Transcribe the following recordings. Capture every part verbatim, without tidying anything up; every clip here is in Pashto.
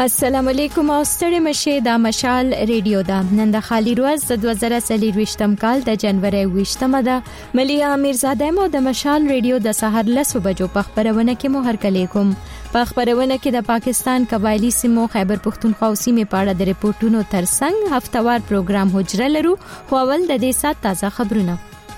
السلام علیکم او ستړي مشه د مشال ریډیو دا نن د خالی روز د دوه زره څلور کال د جنوري ویشتمه ده ملیا امیرزاده مو د مشال ریډیو د سحر لسو بجو په خبرونه کې مو هرکلی کوم په خبرونه کې د پاکستان قبایلی سیمو خیبر پختونخوا او سیمې په اړه د ریپورتونو ترڅنګ هفتوار پروګرام حجره لرو خو اول د دې سات تازه خبرونه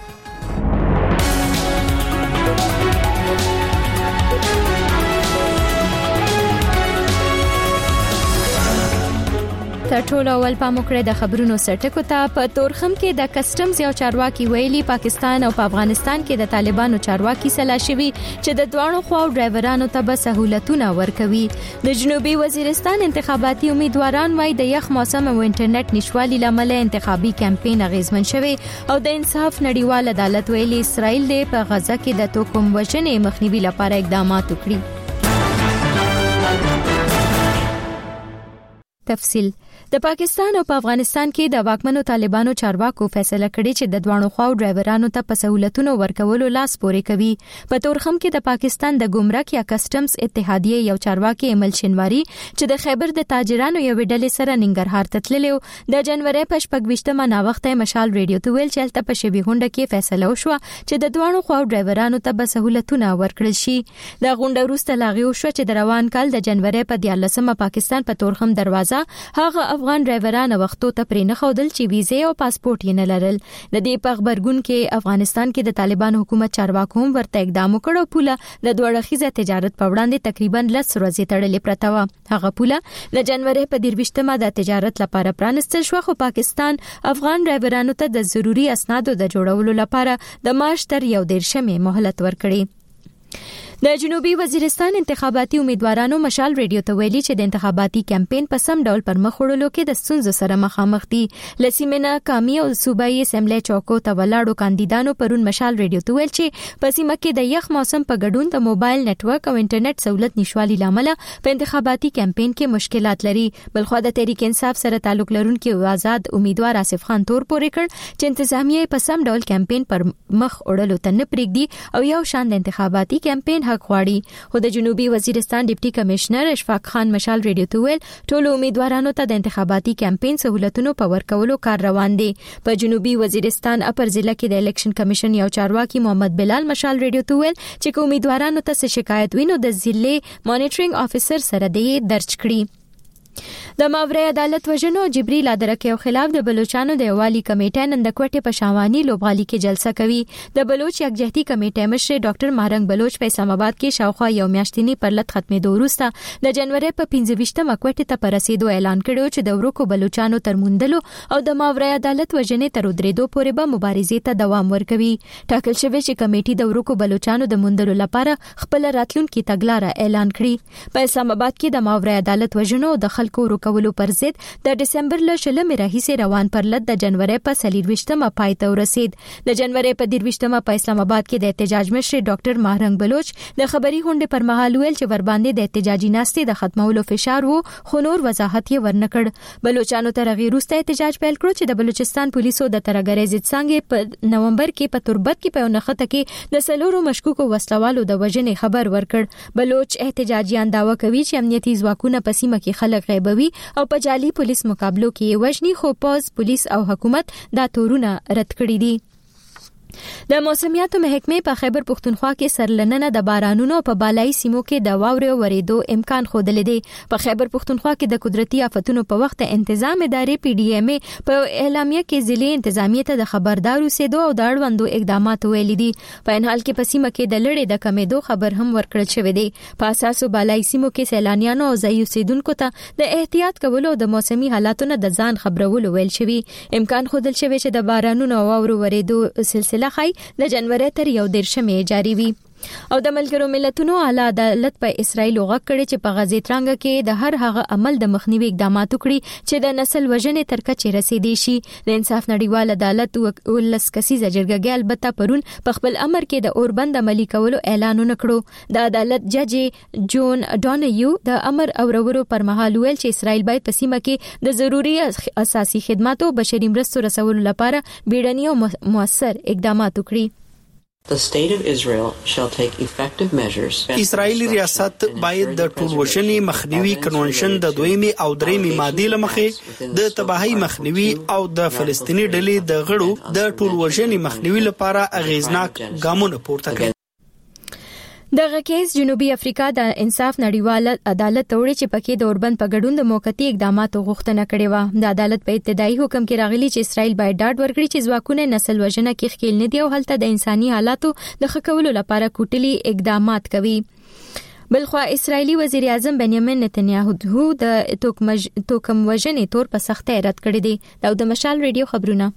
ټول اول پاموکړه د خبرونو سرټکو ته په تورخم کې د کسټمز یو چارواکي ویلي پاکستان او په افغانستان کې د طالبانو چارواکي سلا شوی چې د دوانو خواو ډرایورانو ته به سہولتونه ورکوي د جنوبي وزیرستان انتخاباتي امیدواران وايي د یخ موسم او انټرنیټ نشوالي لامل انتخابي کمپاین اغیزمن شوی او د انصاف نړیوال عدالت ویلي اسرائیل په غزه کې د توکم وژنې مخنیوي لپاره اقدامات وکړي. تفصیل د پاکستان او په افغانستان کې د واکمنو طالبانو چارواکو فیصله کړې چې د دوانو خواو ډرایورانو ته په سہولتونو ورکولو لاس پورې کوي. په تورخم کې د پاکستان د ګمرک یا کسټمز اتحادیه یو چارواکي عمل شنواری چې د خیبر د تاجرانو یو ډلې سره ننګرهار ته تللیو د جنوري په شپږویشتمه نا وخته مشال ریډیو ته ویل چې تل په شبي غونډه کې فیصله وشوه چې د دوانو خواو ډرایورانو ته به سہولتونه ورکړل شي. د غونډه وروسته لاغي وشو چې د روان کال د جنوري په دیارلسمه پاکستان په تورخم دروازه هغه افغان ډرایوران وختو ته پرې نه خودل چې ویزه او پاسپورت یې نه لرل. د دې په خبرګون کې افغانستان کې د طالبان حکومت چارواکو هم ورته اقدام وکړ او پوله د دوړخیزه تجارت په وړاندې تقریبا لس ورځې تړلې پرته و. هغه پوله د جنوري په دیرویشتمه د تجارت لپاره پرانستل شو خو پاکستان افغان ډرایورانو ته د ضروري اسنادو د جوړولو لپاره د مارچ تر یو دیرشمې مهلت ورکړي. د جنوبي وزیرستان انتخاباتي امیدوارانو مشال ریډیو ته ویلي چې د انتخاباتي کمپاین په سم ډول پر مخ وړلو کې د ستونزو سره مخامخ دي. لسیمنه کامی او صوبایي اسمبلی چوکو ته ولاړو کاندیدانو پرون مشال ریډیو ته ویل چې په سیمه کې د یخ موسم په ګډون د موبایل نتورک او انټرنیټ سہولت نشوالي لامل په انتخاباتي کمپاین کې مشکلات لري. بلخو د تحریک انصاف سره تعلق لرونکي آزاد امیدوار آصف خان تور پورې کړ چې انتظامیه په سم ډول کمپاین پر مخ وړلو ته نه پریږدي او یو شان د انتخاباتي کمپاین حق غواړي. خو د جنوبي وزیرستان ډیپټي کمشنر اشفاق خان مشال ریډیو ته ویل ټول امیدوارانو ته د انتخاباتي کمپاین سہولتونو په ورکولو کار روان دي. په جنوبي وزیرستان اپر ضلع کې د الیکشن کمیشن یو چارواکي محمد بلال مشال ریډیو ته ویل چې امیدوارانو ته شکایت وینو د ضلع مانیټرینګ افیسر سره دی درج کړي. د ماورای عدالت وژنو جبريل ادرکیو خلاف د بلوچستان د یوالي کمیټه نن د کوټې په شاوانی لوبغالي کې جلسه کوي. د بلوچ یکجهتي کمیټې مشر ډاکټر مارنګ بلوچ په اسلام آباد کې شاوخوا یو میاشتنی پرلط ختمېدو وروسته د جنوري په پنځه کوټې ته پر رسیدو اعلان کړو چې د ورکو بلوچستانو تر موندلو او د ماورای عدالت وژنې تر درېدو پورې به مبارزې ته دوام ورکوي. ټاکل شوی چې کمیټې د ورکو بلوچستانو د موندلو لپاره خپل راتلونکي تګلارې اعلان کړي. په اسلام آباد کې د ماورای عدالت وژنو د خلکو کولو پر ضد د دسمبر له شلمې راهیسې روان پرلط د جنوري په څلورویشتمه پای ته ورسید. د جنوري په دیرویشتمه په اسلام آباد کې د احتجاج مشر ډاکټر مارنګ بلوچ د خبري غونډې پر مهال ویل چې ور باندې د احتجاجي ناستې د ختمولو فشار وو خو نور وضاحت یې ورنکړ. بلوچستانو تر غیر وروسته احتجاج پیل کړ چې د بلوچستان پولیسو د ترګری ضد څنګه په نومبر کې په تربت کې په نخته کې د سلورو مشکوکو وسلوالو د وژنې خبر ورکړ. بلوچ احتجاجیان داوا کوي چې امنیتي ځواکونه په سیمه کې خلک غیبوي او په جعلي پولیس مقابلو کې وژني خو پوز پولیس او حکومت دا تورونه رد کړی دي. د موسمیاتو محکمې په خیبر پختونخوا کې سرلننه د بارانونو په بالای سیمو کې د واورې ورېدو امکان خوندل دي. په خیبر پختونخوا کې د قدرتي آفتونو په وخت تنظیم ادارې پی ډی ایم په اعلامیه کې ضلع انتظامیه ته د خبردار اوسېدو او د اړوندو اقدامات ویلي دي. په ان حال کې په سیمه کې د لړې د کمیدو خبر هم ورکړل شوی دی. په اساس بالای سیمو کې سیلانیانو او ځایي اوسیدونکو ته د احتیاط کولو او د موسمي حالاتونو د ځان خبرولو ویل شوی. امکان خوندل شوی چې د بارانونو او واورو ورېدو سلسله خای د جنوري تر یو دیرشمې جاری وي. او د ملګرو ملتونو اعلی عدالت په اسرائیل وغږ کړي چې په غزې ترانګ کې د هر هغه عمل د مخنیوي اقدامات وکړي چې د نسل وژنې تر کچې رسیدي شي. د انصاف نړیوال عدالت ولس کسیزه جرګه البته پرون په خپل امر کې د اوربند عملی کولو اعلان وکړو. د عدالت جج جون ډانیو د امر اورورو پر مهال ویل چې اسرائیل باید په سیمه کې د ضروري اساسي خدماتو بشري مرستو رسولو لپاره بیړني او موثر اقدامات وکړي. اسرائیلي ریاست باید د ټولوژنې مخنیوي کنونشن د دویمې او درېمې مادې له مخې د تباهۍ مخنیوي او د فلسطیني ډلې د غړو د ټولوژنې مخنیوي لپاره اغیزناک ګامونه پورته کړي. دغه کیس جنوبي افریقا د انصاف نړیوال عدالت توړي چې پکې د اوربند په ګډون د موقتی اقداماتو غوښتنه کړې و. د عدالت په ابتدایي حکم کې راغلي چې اسرائیل باید ډاډ ورکړي چې ځواکونه نسل وژنه کې ښکېل نه دي او هلته د انساني حالاتو د ښه کولو لپاره کوټلي اقدامات کوي. بلخوا اسرائیلي وزیر اعظم بنیامین نتنیاهو د توکم وژنې تور په سختۍ رد کړی دی. دا د مشال ریډیو خبرونه.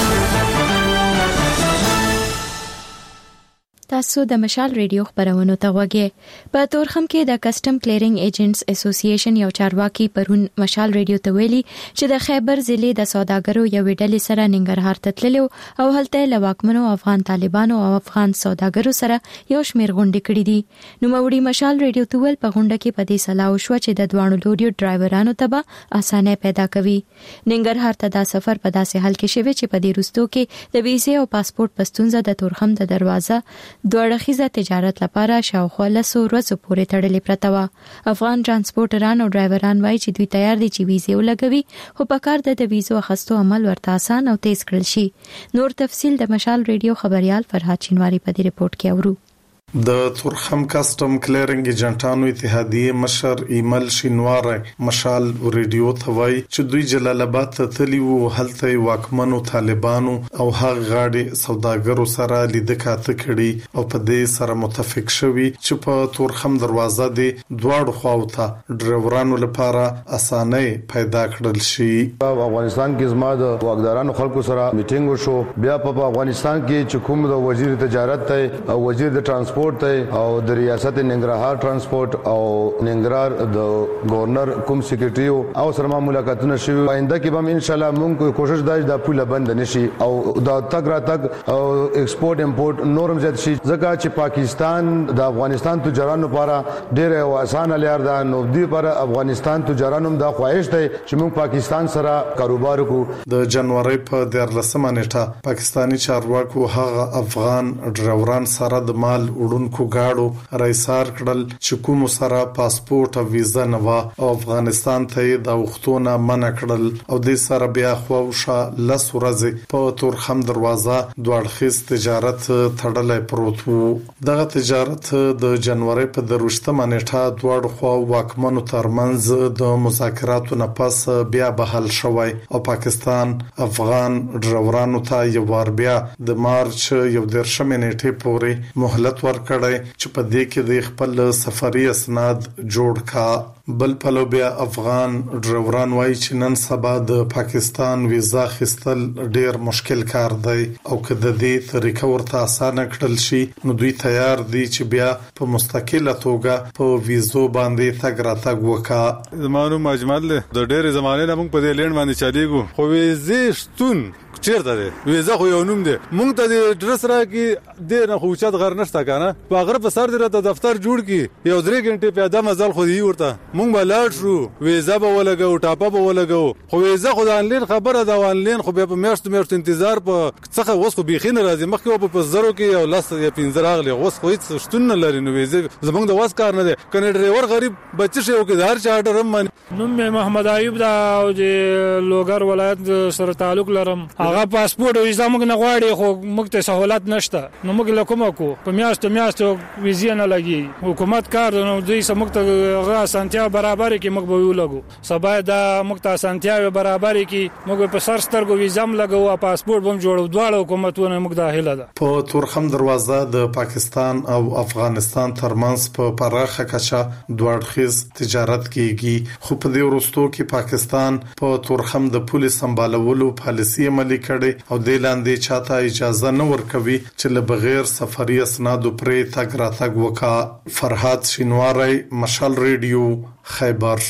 تاسو د مشال ریډیو خبرونو ته وګورئ. په تورخم کې د کسٹم کلیرینګ ایجنټس اسوسییشن یو چارواکي پرون مشال ریډیو ته ویلي چې د خیبر ضلع د سوداګرو یو ډلې سره ننګرهار ته تللو او هلته له واکمنو افغان طالبانو او افغان سوداګرو سره یو شمېر غونډې کړې دي. نو موري مشال ریډیو ته ول په غونډه کې په دې سلا وشو چې د دوانو لوري ډرایورانو ته به اسانه پیدا کوي. ننګرهار ته دا سفر په داسې حال کې شوی چې په دې وروستو کې د ویزې او پاسپورت پستونزه د تورخم د دروازه دوړخیزه تجارت لپاره شاوخوا لسو ورځو پورې تړلې پرته وه. افغان ترانسپورټران او ډرایوران وایي چې دوی تیار دي چې ویزې ولګوي، خو په کار د ویزو اخیستو عمل ورته آسان او تیز کړل شي. نور تفصیل د مشال ریډیو خبريال فرهاد شینواری په دې رپورت کې اورو. د تورخم کسٹم کلیرینګ ایجنټانو اتحادیه مشر ایمل شینواری مشال ریډیو ته وایي چې دوی جلال آباد ته تللی وو، هلته واکمنو طالبانو او هغه غاړي سوداګرو سره لیدل کاته کړي او په دې سره متفق شوي چې په تورخم دروازه دی دواړو خواو ته ډرایورانو لپاره اسانه پیدا کړل شي. په افغانستان کې زما د واکدارانو خلکو سره میټینګ وشو، بیا په افغانستان کې چې کوم د وزیر تجارت ته او وزیر د ترانسپورت ته او د ریاست ننګرهار ترانسپورت او ننګرهار د گورنر کوم سیکریټریو او سره ملاقاتونه شوي. آینده کې به ان شاء الله موږ کوشش دای د پوله بند نشي او د تګ را تګ او ایکسپورت امپورت نورم زیات شي، ځکه چې پاکستان د افغانستان تجارانو لپاره ډېر اسانه لار ده. نو دی پر افغانستان تجارانو د خواهش ته چې موږ پاکستان سره کاروبار وکړو. د جنوري په دیارلسمه نیټه پاکستانی چارواکو هغه افغان ډرایوران سره د مال وړونکو گاډو رایسار کړل چې کوم سره پاسپورت او ویزا نه و او افغانستان ته د وختونه منع کړل او د سره بیا خوښه لس ورځې په تورخم دروازه دوړخیز تجارت تړلې پروت وو. دغه تجارت د جنوري په دروشتمه نیټه دوړ خو واکمنو ترمنځ د مذاکراتو نه پس بیا بحال شوی او پاکستان افغان ډرایورانو ته یو ور بیا د مارچ یو درشمه نیټه پورې مهلت ورکړی چې په دې کې د خپل سفري اسناد جوړ کا. بل پلو بیا افغان ډرایوران وایي چې نن سبا د پاکستان ویزا خستل ډیر مشکل کار دی او که د دې طریقه ورته اسانه کړل شي نو دوی تیار دي چې بیا په مستقله توګه په ویزو باندې تګ راتګ وکړي. زمانو مجمل د ډیر زمانه نه موږ په دې لند باندې چاليګو، خو ویزې شتون چیرته دی؟ ویزا خو یو نوم دی، موږ ته د ډرس راکې د نه خوچات غر نشته کنه، په غره په سر دی راته دفتر جوړ کی یو درې غنټه پیاده مزل خو دی ورته موږ بلاړ شو، ویزا به ولګو ټاپه به ولګو، خو ویزا خو د انلاین خبره دا انلاین خو بیا په میاشت میاشت انتظار په څخه وس خو بيخي نه راځي، مخکې په زرو کې یو لاس یا پنځه راغلی وس خو هیڅ شتون نه لري. نو ویزا زمونږ د واس کار نه دی، کنه ډرایور غریب بچی شو کې دار چارټر من نوم محمد ایوب دا او د لوګر ولایت سره تعلق لرم. هغه پاسپورت او ویزا موږ نه غواړي، خو موږ ته سہولت نشته، نو موږ له کومه کو په میاشت میاشت ویزا نه لګي. حکومت کار نو دوی سموږ ته غا سانتیا برابر کی موږ به ولګو، سبا دا موږ ته سانتیا برابر کی موږ په سر سترګو ویزا م لګو او پاسپورت بم جوړو. دواړه حکومتونه موږ داخله ده. په تورخم دروازه د پاکستان او افغانستان ترمنځ په پراخه کچه دوړخیز تجارت کیږي، خو په دې وروستو کې پاکستان په تورخم د پولیس سمبالولو پالیسي عملي کړي او د لاندې چاته اجازه نه ورکوي چې له بغیر سفري اسنادو پرې تګ راتګ وکړي. فرهاد شینواری مشال ریډیو خیبر.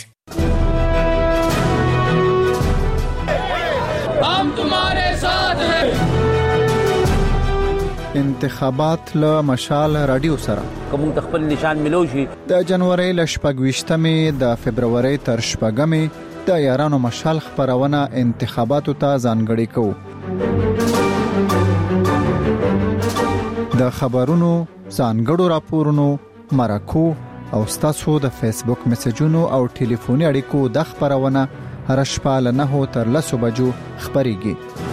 हम तुम्हारे साथ हैं. انتخابات له مشال رادیو سره کوم تخپل نشان ملوشي د جنوري ل شپږويشتمې د فبرवरी تر شپږمې د یارانو مشال خبرونه انتخاباتو ته ځانګړي کوي. د خبرونو، ځانګړو راپورونو، مرکو او ستاسو د فیسبوک میسجونو او ټلیفوني اړیکو د خبرونه هر شپه له نهو تر لسو بجو خبريږي.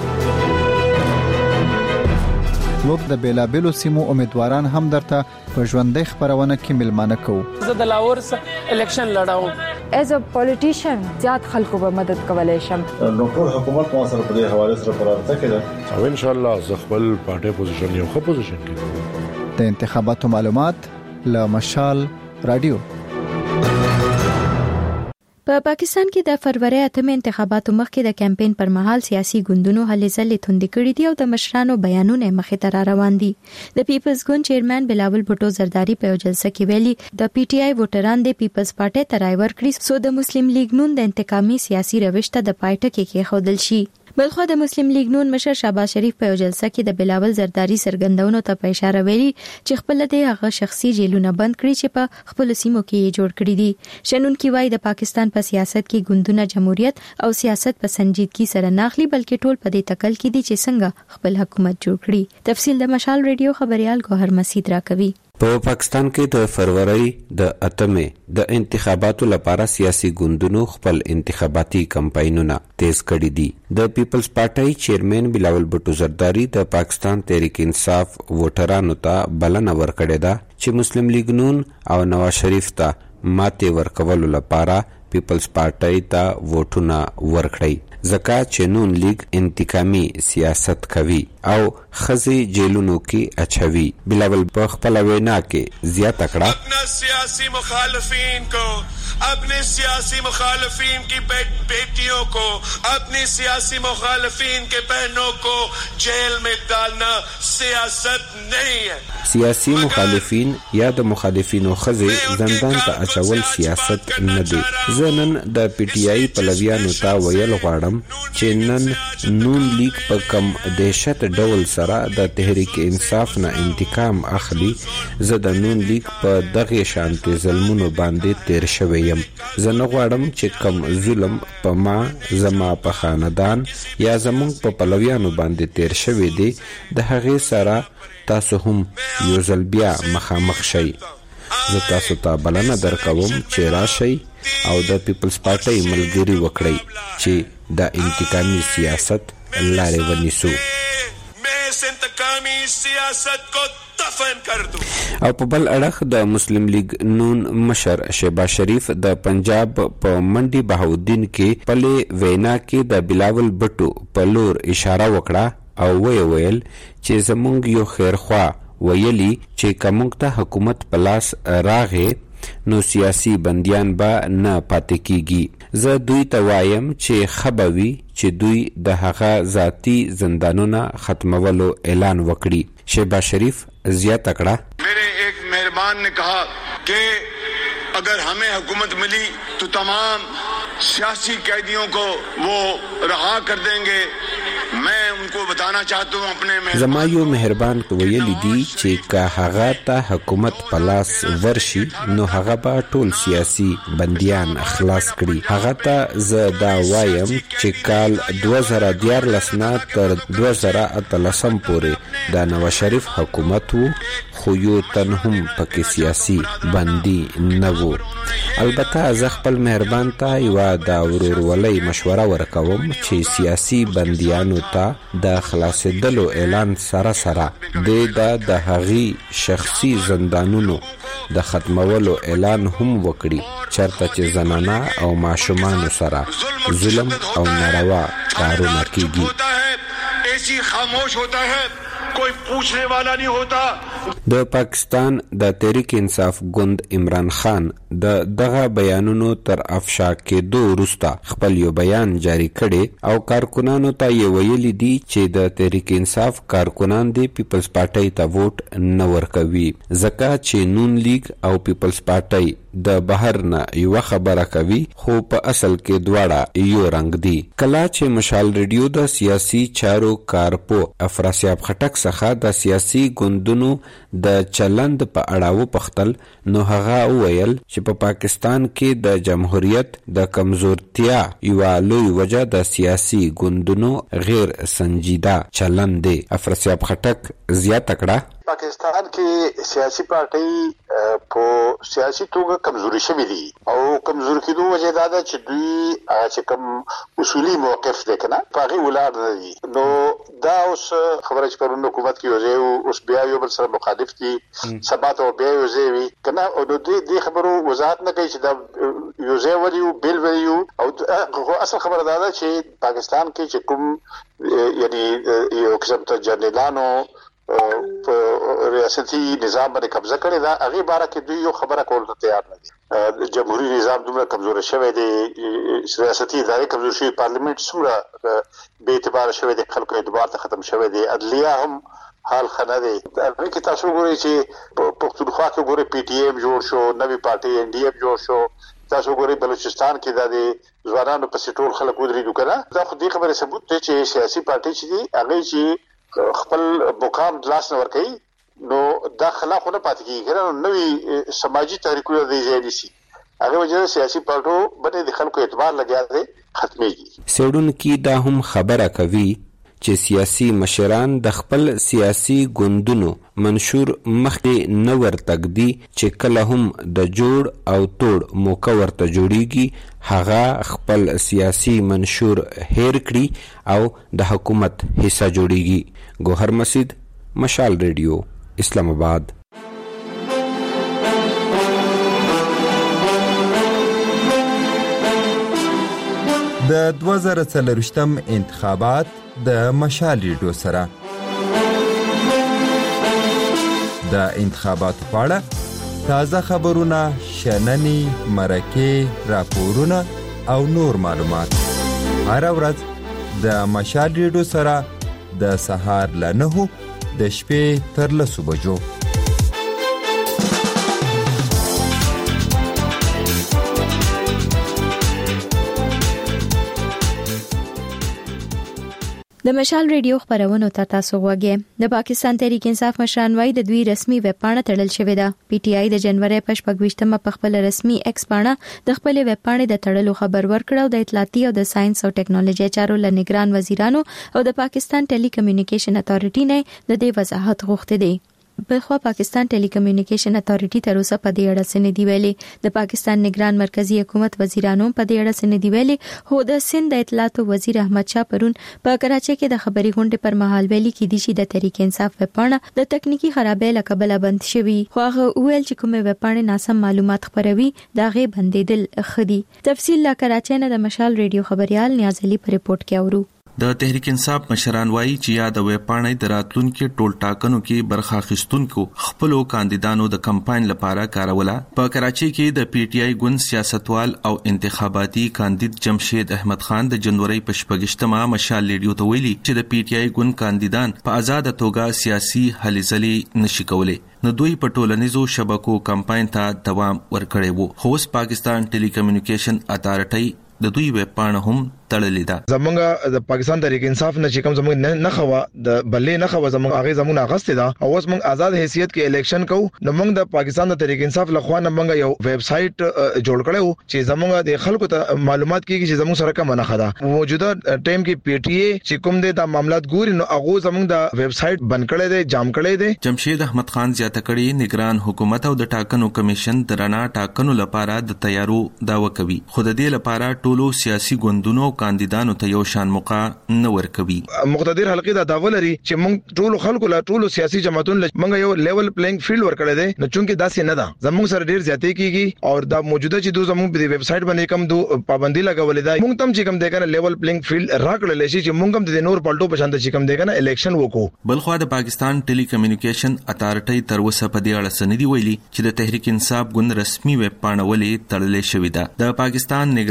موږ د بیلابیلو سیمو امیدواران هم درته په ژوندۍ خبرونه کې ملمانه کوو. زه د لاهور الیکشن لړاوم. as a politician زیات خلکو به مدد کولای شم. نو ټول حکومت مو سره په دې حواله سره پرارته کړه او ان شاء الله زه خپل پارټي پوزیشن یو خو پوزیشن کې د انتخاباتو معلومات له مشال رادیو. په پاکستان کې د فروری اتم انتخاباتو مخکې د کمپاین پر مهال سیاسي ګوندونو هلې ځلې توندې کړې دي او د مشرانو بیانونه مخې ته را روان دي. د پیپلز ګوند چیرمن بلاول بھټو زرداری په یو جلسه کې ویلي د پی ټی آی ووټران د پیپلز پارټي ته رای ورکړي سو د مسلم لیگ نون د انتقامي سیاسي روش ته د پای ټکی کې خودل شي. بلخو د مسلم لیگ نون مشر شهباز شریف په یو جلسه کې د بلاول زرداری سرګندونو ته په اشاره ویلي چې خپل د هغه شخصي جیلونه بند کړي چې په خپل سیمو کې جوړ کړي دي. شنونکي وایي د پاکستان په سیاست کې ګوندونه جمهوریت او سیاست په سنجیدګي سره ناخلي بلکې ټول په دې تکل کې دي چې څنګه خپل حکومت جوړ کړي. تفصیل د مشال ریډیو خبريال ګوهر مسعود راکوي. په پاکستان کې د فروری د اتمې د انتخاباتو لپاره سیاسي ګوندونو خپل انتخاباتي کمپاینونه تیز کړي دي. د پیپلز پارټي چیرمن بلاول بھټو زرداری د پاکستان تحریک انصاف ووټرانو ته بلنه ورکړې ده چې مسلم لیگ نون او نواز شریف ته ماته ورکولو لپاره پیپلز پارټي ته ووټونه ورکړي ځکه چې نون لیگ انتقامي سیاست کوي او خزي جیلونو کې اچوي. بلاول په خپل وینا کې زیاته کړه اپنا سیاسی مخالفین کو اپنے سیاسی مخالفین کی بیٹیوں کو اپنی سیاسی مخالفین کے بہنوں کو جیل میں ڈالنا سیاست نہیں ہے. سیاسی مخالفین یا د مخالفینو خزي زندان ته اچول سیاست نه دی. زنن د پی ټی آی پلویانو ته ویل غواړم چې نن نون لیگ په کم دهشت ډول سره د تحریک انصاف نه انتقام اخلي. زه د نون لیگ په دغه شانتي ظلمونو باندې تیر شوی یم. زه نه غواړم چې کم ظلم په ما زما په خاندان یا زمونږ په پلویانو باندې تیر شوی دی د هغې سره تاسو هم یو ځل بیا مخامخ شئ. زه تاسو ته بلنه درکوم چې راشئ او د پیپلز پارټي ملګری وکړئ چې د انتقامي سیاست لارې ونیسو او په بل اړخ د مسلم لیگ نون مشر شهباز شریف د پنجاب په منډي بهاودین کې پلي وینا کې د بلاول بھټو په لور اشاره وکړه او وی ویل چې زمونږ یو خیرخوا ویلی چې کومک ته حکومت پلاس راغې نو سیاسی بندیان با نه پاتې کیږي. زه دوی ته وایم چې خبوي چې دوی د هغه ذاتی زندانونو ختمولو اعلان وکړي. شهباز شریف زیاته کړه میرے ایک مہربان نے کہا کہ اگر ہمیں حکومت ملی تو تمام سیاسی قیدیوں کو وہ رہا کر دیں گے. میں ان کو بتانا چاہتا ہوں اپنے زما یو مهربان ویلی دی چې که هغه ته حکومت پلاس ورشي نو هغه به ټول سیاسي بندیان خلاص کړي. هغه ته زه دا وایم چې کال دوه زره دیارلس نه تر دوه زره اتلسم پورې د نواز شریف حکومت وو خو یو تن هم پکې سیاسي بندي نه وو. البته زه خپل مهربان ته یو دا ورورولۍ مشوره ورکوم چې سیاسي بندیانو ته د خلاصېدلو اعلان سره سره د د هغې شخصي زندانونو د ختمولو اعلان هم وکړي چرته چې زنانه او ماشومانو سره ظلم او ناروا کارونه کیږي. ایسی خاموش ہوتا ہے کوئی پوچھنے والا نہیں ہوتا. د پاکستان د تحریک انصاف ګوند عمران خان د دغه بیانونو تر افشا کېدو وروسته خپل یو بیان جاری کړي او کارکونانو ته یې ویلي دي چې د تحریک انصاف کارکونان د پیپلز پارټي ته ووټ نه ورکوي ځکه چې نون لیگ او پیپلز پارټي د بهر نه یو خبره کوي خو په اصل کې دواړه یو رنگ دي. کله چې مشال ریډیو د سیاسي چارو کارپو افراسیاب خټک څخه د سیاسي ګوندونو د چلند په اړه وپوښتل نو هغه وویل چې په پاکستان کې د جمهوریت د کمزورتیا یوه لوی وجه د سیاسي ګوندونو غیر سنجیده چلند دی. افراسیاب خټک زیاته کړه پاکستان کې سیاسي پارټي په سیاسي توګه کمزوري شوې دي او کمزوري کېدو وجه دا ده چې دوی چې کوم اصولي موقف دی کنه په هغه ولاړ نه دي. نو دا اوس خبره چې پرون حکومت کې وځي اوس بیا یو بل سره مخالف دي ثبات او بیا یو ځای وي کنه او د دې خبرو وضاحت نه کوي چې دا یو ځای وریو بیل وریو او اصل خبره دا ده چې پاکستان کې چې کوم یعنی یو قسم ته جنرالانو په ریاستي نظام باندې قبضه کړې ده هغه باره کې دوی یو خبره کول ته تیار نه دي. جمهوریت نظام دومره کمزور شوی دی، ریاستي ادارې کمزور شوی، پارلیمنت څومره بې اعتبار شوی دی، خلکو اعتبار ته ختم شوی دی، عدلیه هم حال خنه دی. هغه کې تاسو ګورئ چې پښتونخوا کې ګورئ پی ټی ایم جوړ شو، نوی پارټي ان ډي اف جوړ شو، تاسو ګورئ بلوچستان کې د ځوانانو په سټول خلک ودرېدو کنه. دا خو دې خبره ثبوت دی چې سیاسي پارټي چې دی هغه چې خپل مقام لاس نه ورکړي نو دا خلاف نه پاتې کیږي، نو نوې سماجی تحریکونه د ځای شي هغه وجه سیاسي پارټو باندې د خلکو اعتبار لګیا دی ختميږي. سیډونکو دا هم خبره کوي چې سیاسي مشران د خپل سیاسي ګوندونو منشور مخکې نه ورتګدي چې کله هم د جوړ او توړ موقع ورته جوړیږي هغه خپل سیاسي منشور هیر کړي او د حکومت حصہ جوړیږي. ګوهر مسجد، مشال ریډیو، اسلام آباد. د دوه زره څلرویشتم انتخابات د مشال ریډیو سره د انتخاباتو په اړه تازه خبرونه، شننې، مرکې، راپورونه او نور معلومات هر ورځ د مشال ریډیو سره د سهار له نهو د شپې تر لسو بجو. د مشال ریډیو خبرونه ته تاسو غوږی. د پاکستان تحریک انصاف مشران وايي د دوی رسمي ویب پاڼه تړل شوې ده. پی ټی آی د جنوري په شپږویشتمه په خپل رسمي ایکس پاڼه د خپل ویب پاڼې د تړلو خبر ورکړ او د اطلاعاتي او د ساينس او ټیکنالوژي چارو لنګران وزیرانو او د پاکستان ټيلي کمیونیکیشن اتارټي نه د دې وضاحت غوښته دي. بلخوا پاکستان ټيلي کمیونیکیشن اتارټي تر اوسه په دې اړه څه نه دی ویلي. د پاکستان نگران مرکزی حکومت وزیرانو په دې اړه څه نه دی ویلي. هو د سند د اطلاعات وزیر احمد شاه پرون په کراچۍ کې د خبري غونډې پر مهال ویلي کې دي چې د تحریک انصاف وپاڼه د تکنیکی خرابې لکبل بند شوی، خو هغه ویل چې کومه وپاڼه ناسم معلومات خبروي دا غي بندیدل خدي. تفصیل لا کراچۍ نه د مشال ریډیو خبريال نیاز علي په ریپورت کې اورو. د تحریک انصاف مشران وایي چې یا د ویب پاڼې د راتلونکو ټول ټاکنو کې برخه اخیستونکو خپل کاندیدانو د کمپاین لپاره کاروله. په کراچۍ کې د پی ټی آی ګوند سیاستوال او انتخاباتي کاندید جمشید احمد خان د جنوري په شپږشتمه مشال ریډیو ته ویلي چې د پی ټی آی ګوند کاندیدان په آزاد توګه سیاسي هلې ځلې نشي کولای. نو دوی په ټولنیزو شبکو کمپاین ته دوام ورکړی وو. خو پاکستان ټيلي کمیونیکیشن اتارټي د دوی ویب پاڼه هم تړلې ده. زمونږ د پاکستان تحریک انصاف نه چې کوم زمونږ نه خوا د بلې نه خوا زمونږ هغه زمونږ اغسته ده او اوس موږ آزاد حیثیت کې الیکشن کوو. نو موږ د پاکستان د تحریک انصاف لخوا نه موږ یو ویب سټ جوړ کړو چې زمونږ د خلکو ته معلومات کیږي چې زمونږ سره کوم نه خدا موجوده ټیم کې پی ټی اي چې کوم د معاملات ګوري نو هغه زمونږ د ویب سټ بند کړی دی، جام کړی دی. جمشید احمد خان زیاته کړي نگران حکومت او د ټاکنو کمیشن درنا ټاکنو لپاره د تیارو داوا کوي، خو د دې لپاره ټولو سیاسي ګوندونو کاندیدانو ته یو شان موقع نه ورکوي. مقتدر حلقې دا داوا لري چې موږ ټول خلکو لا ټول سیاسي جماعتونو موږ یو لیول پلینګ فیلډ ورکړی دی، نو چونکه داسې نه ده زموږ سره ډیر زیاتې کیږي او دا موجوده چې دوی زموږ په ویب سټ باندې کوم دو پابندي لګولې ده. موږ تم چې کوم دی کنه لیول پلینګ فیلډ راکړل شي چې موږ هم د نور پالټو په شان چې کوم دی کنه الیکشن وکړو. بلخو د پاکستان ټيلي کمیونیکیشن اتارټي تر اوسه په دې اړه سندي ویلي چې د تحریک انصاف ګوند رسمي ویب پاڼه ولې تړلې شوې ده. د پاکستان نگران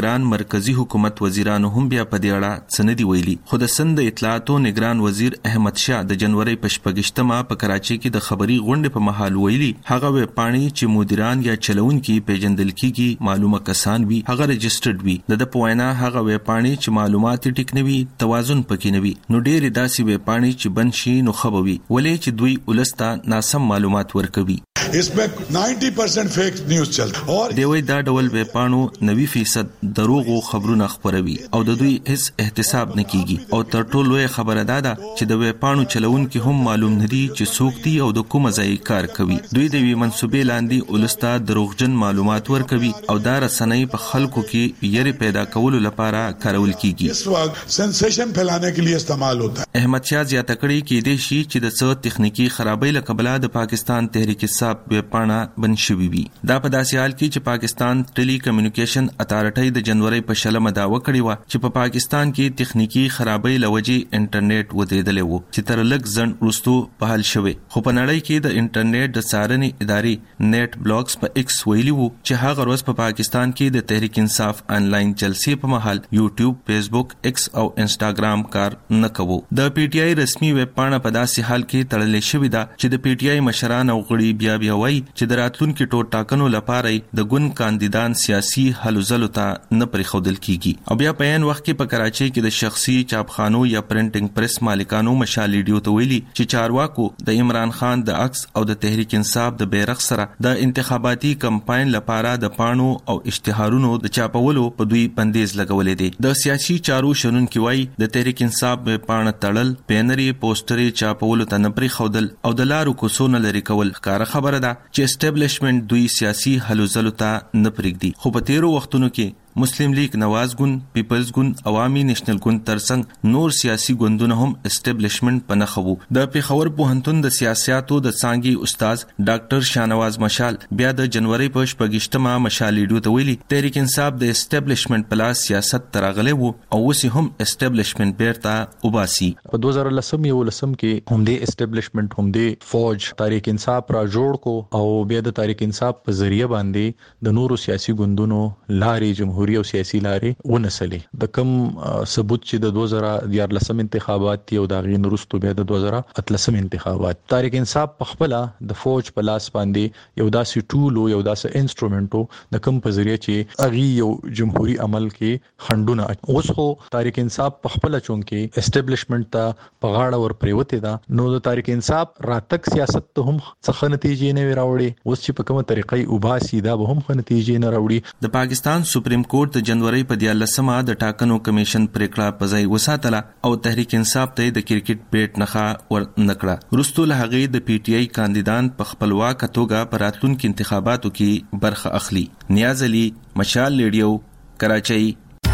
مرکزی حکومت وزیرانو هم بیا په دې اړه څه نه دي ویلي. خو د سند اطلاعاتو نگران وزیر احمد شاه د جنوري په شپږشتمه په کراچۍ کې د خبري غونډې په مهال ویلي هغه وې پاڼې چې مدیران یا چلونکي پیژندل کیږي معلومه کسان وي هغه رجسټرډ وي. د په وینا هغه وې پاڼې چې معلومات ټیک نه وي توازن پکې نه وي. نو ډېر داسې وې پاڼې چې بند شي نو خبوي ولې چې دوی ولستا ناسم معلومات ورکوي. इसमें نائنٹی پرسنٹ فیک نیوز چلتا اور دوی دا ډول به پانو نوي فیصد دروغو خبرونه خبروي او د دوی هیڅ احتساب نه کیږي. او تر ټولو لوی خبره ده چې د وی پانو چلون کې هم معلوم نه دي چې څوک دي او د کومه ځای کار کوي. دوی د وی منسوبې لاندې ولستا دروغجن معلومات ورکوي او دا رسنۍ په خلکو کې یری پیدا کولو لپاره کارول کیږي. اس وخت سنسیشن پھیلانے کے لیے استعمال ہوتا ہے. احمد شاه زیاته کړي کې د شي چې د څو تخنیکی خرابۍ له کبله د پاکستان تحریک انصاف ویب پاڼه بند شوې وي. دا په داسې حال کې چې پاکستان ټیلی کمیونیکیشن اتارټي د جنوري په شلمه داوا کړې و چې په پاکستان کې تخنیکی خرابۍ لوجې انټرنیټ ودرېدلې وو چې تر لږ ځن وروسته په حل شوه. خو په نړۍ کې د انټرنیټ د څارنې ادارې نیټ بلاکس په ایکس ویلي وو چې هغه ورځ په پاکستان کې د تحریک انصاف آنلاین جلسې په محل یوټیوب، فیسبوک، ایکس او انسټاګرام کار نه کوو. د پی ټی آی رسمي ویب پاڼه په داسې حال کې تړلې شوې ده چې د پی ټی آی مشران او غړي بیا بیا وایي چې د راتلونکو ټول ټاکنو لپاره د ګوند کاندیدان سیاسي حل زلو ته نه پریښودل کیږي. او بیا په عین وخت کې په کراچۍ کې د شخصي چاپخانو یا پرنټینګ پریس مالکانو مشال لیډیو ته ویلي چې چارواکو د عمران خان د عکس او د تحریک انصاف د بیرغ سره د انتخاباتي کمپاین لپاره د پاڼو او اشتهارونو د چاپولو په دوی بندیز لګولې دي. د سیاسي چارو شنونکي وایي د تحریک انصاف په پاڼه تړل، بینري پوسټري چاپولو ته نه پریښودل او د لارو کوڅو لري کول ښکاره خبره ده چې اسټابلیشمنت دوی سیاسي حل زلو ته نه پرېږدي. خو په تیرو وختونو کې مسلم لیگ نواز ګوند، پیپلز ګوند، عوامي نېشنل ګوند ترڅنګ نور سیاسي ګوندونه هم اسټابلیشمنت په نخو. د پیښور پوهنتون د سیاستو د څانګې استاد ډاکټر شاهنواز مشال بیا د جنوري په شپږشتمه مشال لیډو ته ویلي تحریک انصاف د اسټابلیشمنت په لاس سیاست تراغلی وو او اوس هم اسټابلیشمنت بیرته وباسي. په دوه زره لسم یو لسم کې هم د اسټابلیشمنت هم د فوج تحریک انصاف را جوړ کو او بیا د تحریک انصاف په ذریعہ باندې د نورو سیاسي ګوندونو لارې جمهوریت او سیاسي لارې ونسلې. د کم ثبوت چې د دوه زره دیارلسم انتخابات دی او د غین وروسته بیا د دوه زره اتلسم انتخابات تحریک انصاف په خپل د فوج په لاس باندې یو داسې ټول او یو داسې انسټرومنټو د کم په ذریعہ چې اغي یو جمهوریت عمل کې خندونه اوس خو تحریک انصاف په خپل چون کې اسټابلیشمنت ته په غاړه ور پریوته ده. نو د تحریک انصاف راتک سیاست ته هم څه نتیجې نه وراوړي. اوس چې په کومه طریقې وباسي دا به هم نتیجې نه راوړي. د پاکستان سپریم کورټ د جنوري په دیارلسمه د ټاکنو کمیشن پریکړه په ځای وساتله او تحریک انصاف ته د کرکټ بیټ نخا ور نکړه. وروسته له هغه د پی ټی آی کاندیدان په خپلواک توګه په راتلونکو انتخاباتو کې برخه اخلي. نیاز علي، مشال لیډیو، کراچۍ.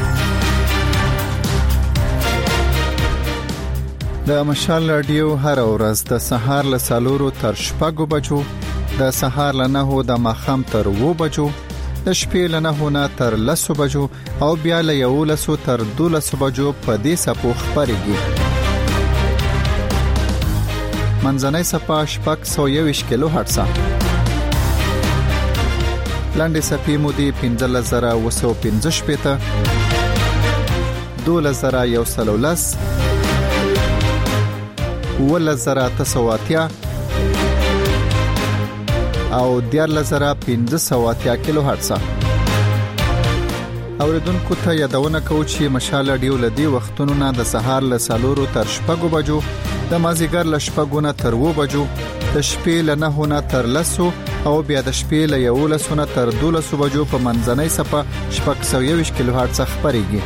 د مشال رادیو هر ورځ د سهار له سالورو تر شپږو بجو، د سهار له نهو د ماښام تر اوو بجو، د شپې له نهو نه تر لسو بجو او بیا له یولسو تر دولسو بجو په دې سپو خبرېږي. منځنۍ سپه شپږ سوه یوویشت کیلو هرتزه، لنډې سپې مو دي پنځلس زره اوه سوه پنځه شپېته، دولس زره یو سل او لس، اوولس زره اته سوه اتیا او دیارلس زره پنځه سوه اتیا کیلو هرتزه. اوریدونکو ته یادونه کوو چې مشال رادیو له دې وختونو نه د سهار له سالورو تر شپږو بجو، د مازیګر له شپږو نه تر اوو بجو، د شپې له نهو نه تر لسو او بیا د شپې له یولسو نه تر دولسو بجو په منځنۍ سپه شپږ سوه یوویشت کیلو هرتزه خبرېږي.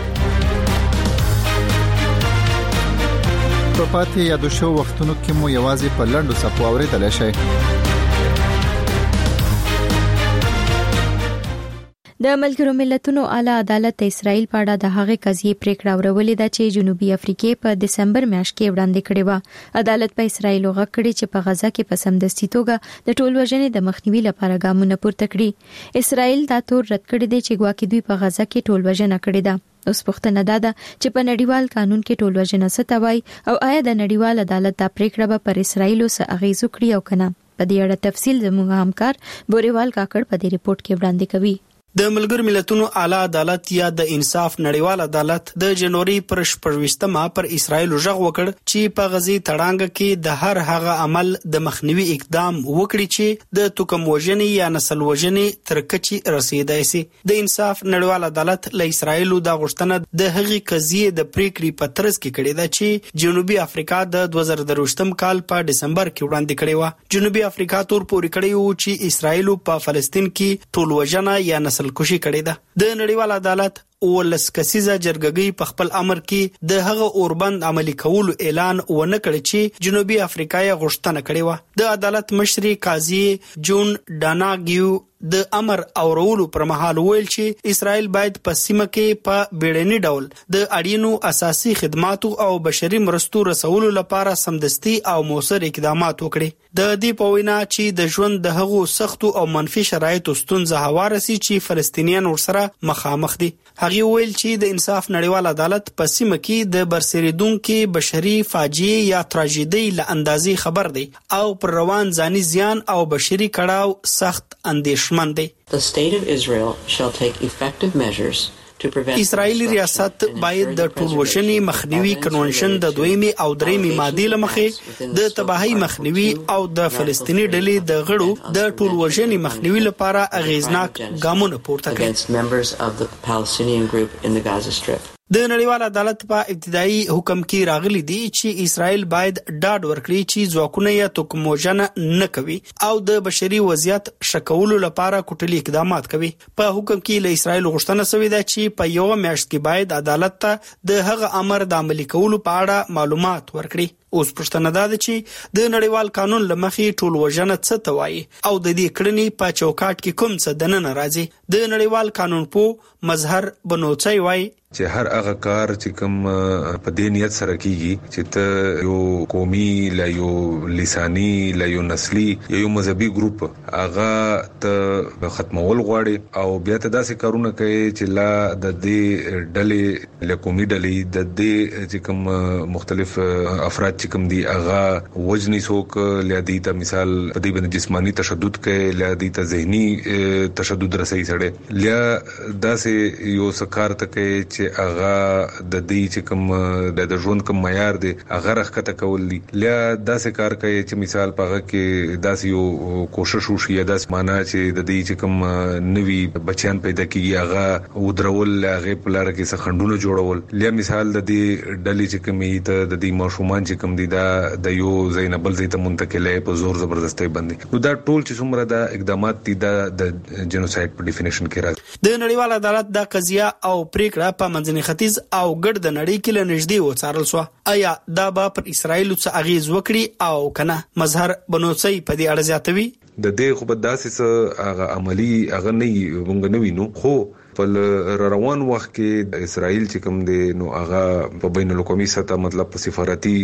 په پاتې یادو شو وختونو کې مو یوازې په لنډو سپو اوریدلی شئ. د ملګرو ملتونو اعلی عدالت د اسرائیل په اړه د هغې قضیې پریکړه ورولې ده چې جنوبي افریقې په دسمبر میاشت کې وړاندې کړې و. عدالت په اسرائیل غږ کړی چې په غزا کې په سمدستي توګه د ټول وژنې د مخنیوي لپاره ګامونه پورته کړي. اسرائیل دا تور رد کړی دی چې ګواکې دوی په غزا کې ټول وژنه کړې ده. اوس پوښتنه ده چې په نړیوال قانون کې ټول وژنه څه ته وایي او آیا د نړیوال عدالت دا پریکړه به پر اسرائیل څه اغیز وکړي او کنه. په دې اړه تفصیل زموږ همکار بوريوال کاکړ په دې ریپورت کې وړاندې کوي. د ملګرو ملتونو اعلی عدالت یا د انصاف نړیوال عدالت د جنوري پر شپږویشتمه پر اسرایل ژغ وکړ چې په غزي تړانګ کې د هر هغه عمل د مخنیوي اقدام وکړي چې د توکم وژنې یا نسل وژنې تر کچې رسیدای شي. د انصاف نړیوال عدالت له اسرایل د غوښتنه د هغې قضیې د پریکړې په ترڅ کې کړې ده چې جنوبي افریقا د دوه زره درویشتم کال په دسمبر کې وړاندې کړې و. جنوبي افریقا تور پورې کړی و چې اسرایل په فلسطین کې ټول وژنه یا نسل کشي کړې ده. د نړیوال عدالت ولس کسیزه جرګګي په خپل امر کې د هغه اوربند عملی کولو اعلان ونه کړ چې جنوبي افریقا یې غوښتنه کړې و. د عدالت مشري قاضي جون ډاناګیو د امر اورولو پر مهال ویل چې اسرائیل باید په سیمه کې په بیړني ډول د اړینو اساسي خدماتو او بشري مرستو رسولو لپاره سمدستي او موثر اقدامات وکړي. د دې په وینا چې د ژوند د هغو سختو او منفي شرایطو ستونزه هوارسي چې فلسطینیان ورسره مخامخ دي. هغه ویل چې د انصاف نړیوال عدالت په سیمه کې د برسریدونکو بشري فاجعه یا تراژیدي له اندازې خبر دی او پر روان ځاني زیان او بشري کړهو سخت اندیش The state of Israel shall take effective measures to prevent اسرائیلی ریاست باید د ټول وژنې مخنیوي کنونشن د دویمي او دریمي مادې لمخې د تباہي مخنیوي او د فلسطیني ډلې د غړو د ټول وژنې مخنیوي لپاره اغیزناک ګامونه پورته کړي. against members of the Palestinian group in the Gaza Strip. د نړیوال عدالت په ابتدایي حکم کې راغلي دي چې اسرائیل باید ډاډ ورکړي چې ځواکونه یې توکم وژنه نه کوي او د بشري وضعیت شکولو لپاره کوټلي اقدامات کوي. په حکم کې له اسرائیل غوښتنه شوې ده چې په یو میاشت کې باید عدالت ته د هغه امر د عملي کولو په اړه معلومات ورکړي. اوس پښتنه ده چې د نړیوال قانون لمخې ټول وژنه څه ته وایي او د دې کړنې په چوکاټ کې کوم څه دننه راځي. د نړیوال قانون په مظهر بنوڅي وایي چې هر هغه کار چې کوم په دې نیت سره کیږي چې ته یو قومي لا یو لساني لا یو نسلي یو مذهبي ګروپ هغه ته ختمول غواړي او بیا ته داسې کارونه کوي چې لا د دې ډلې له قومي ډلې د دې چې کوم مختلف افراد چې کوم دي هغه وجني څوک لادي ته مثال په دې باندې جسمانی تشدد کوي لادي ته ذهني تشدد رسي سره لیا داسې یو سکار ته کوي اغا د دې چې کوم د ژوند کوم معیار دی اغه رخته کول دي لیا داسې کار کوي چې مثال پغه کې داسې یو کوشش وشي داسې معنا چې د دې چې کوم نوي بچیان پیدا کیږي اغه ودرول هغه په لار کې څه خندونه جوړول لیا مثال د دې ډلې چې کومې ته د دې ماشومان چې کوم دي دا د یو زینبل زیته منتقلې په زور زبردستۍ باندې نو دا ټول چې څومره دا اقدامات دي دا د جنوساید په ډیفینیشن کې راځي. د نړیوال عدالت د قضیه او پریکړه په منځني ختیځ او ګډ د نړۍ کې له نږدې وڅارل شو. آیا دا به پر اسرائیل څه اغیز وکړي او کنه؟ مظهر بنوڅي په دې اړه زیاتوي. د دې خو به داسې هغه عملی هغه نه مونږ نه وینو خو په روان وخت کې اسرائیل چې کوم دی نو هغه په بین الاقوامي سطح مطلب په سفارتي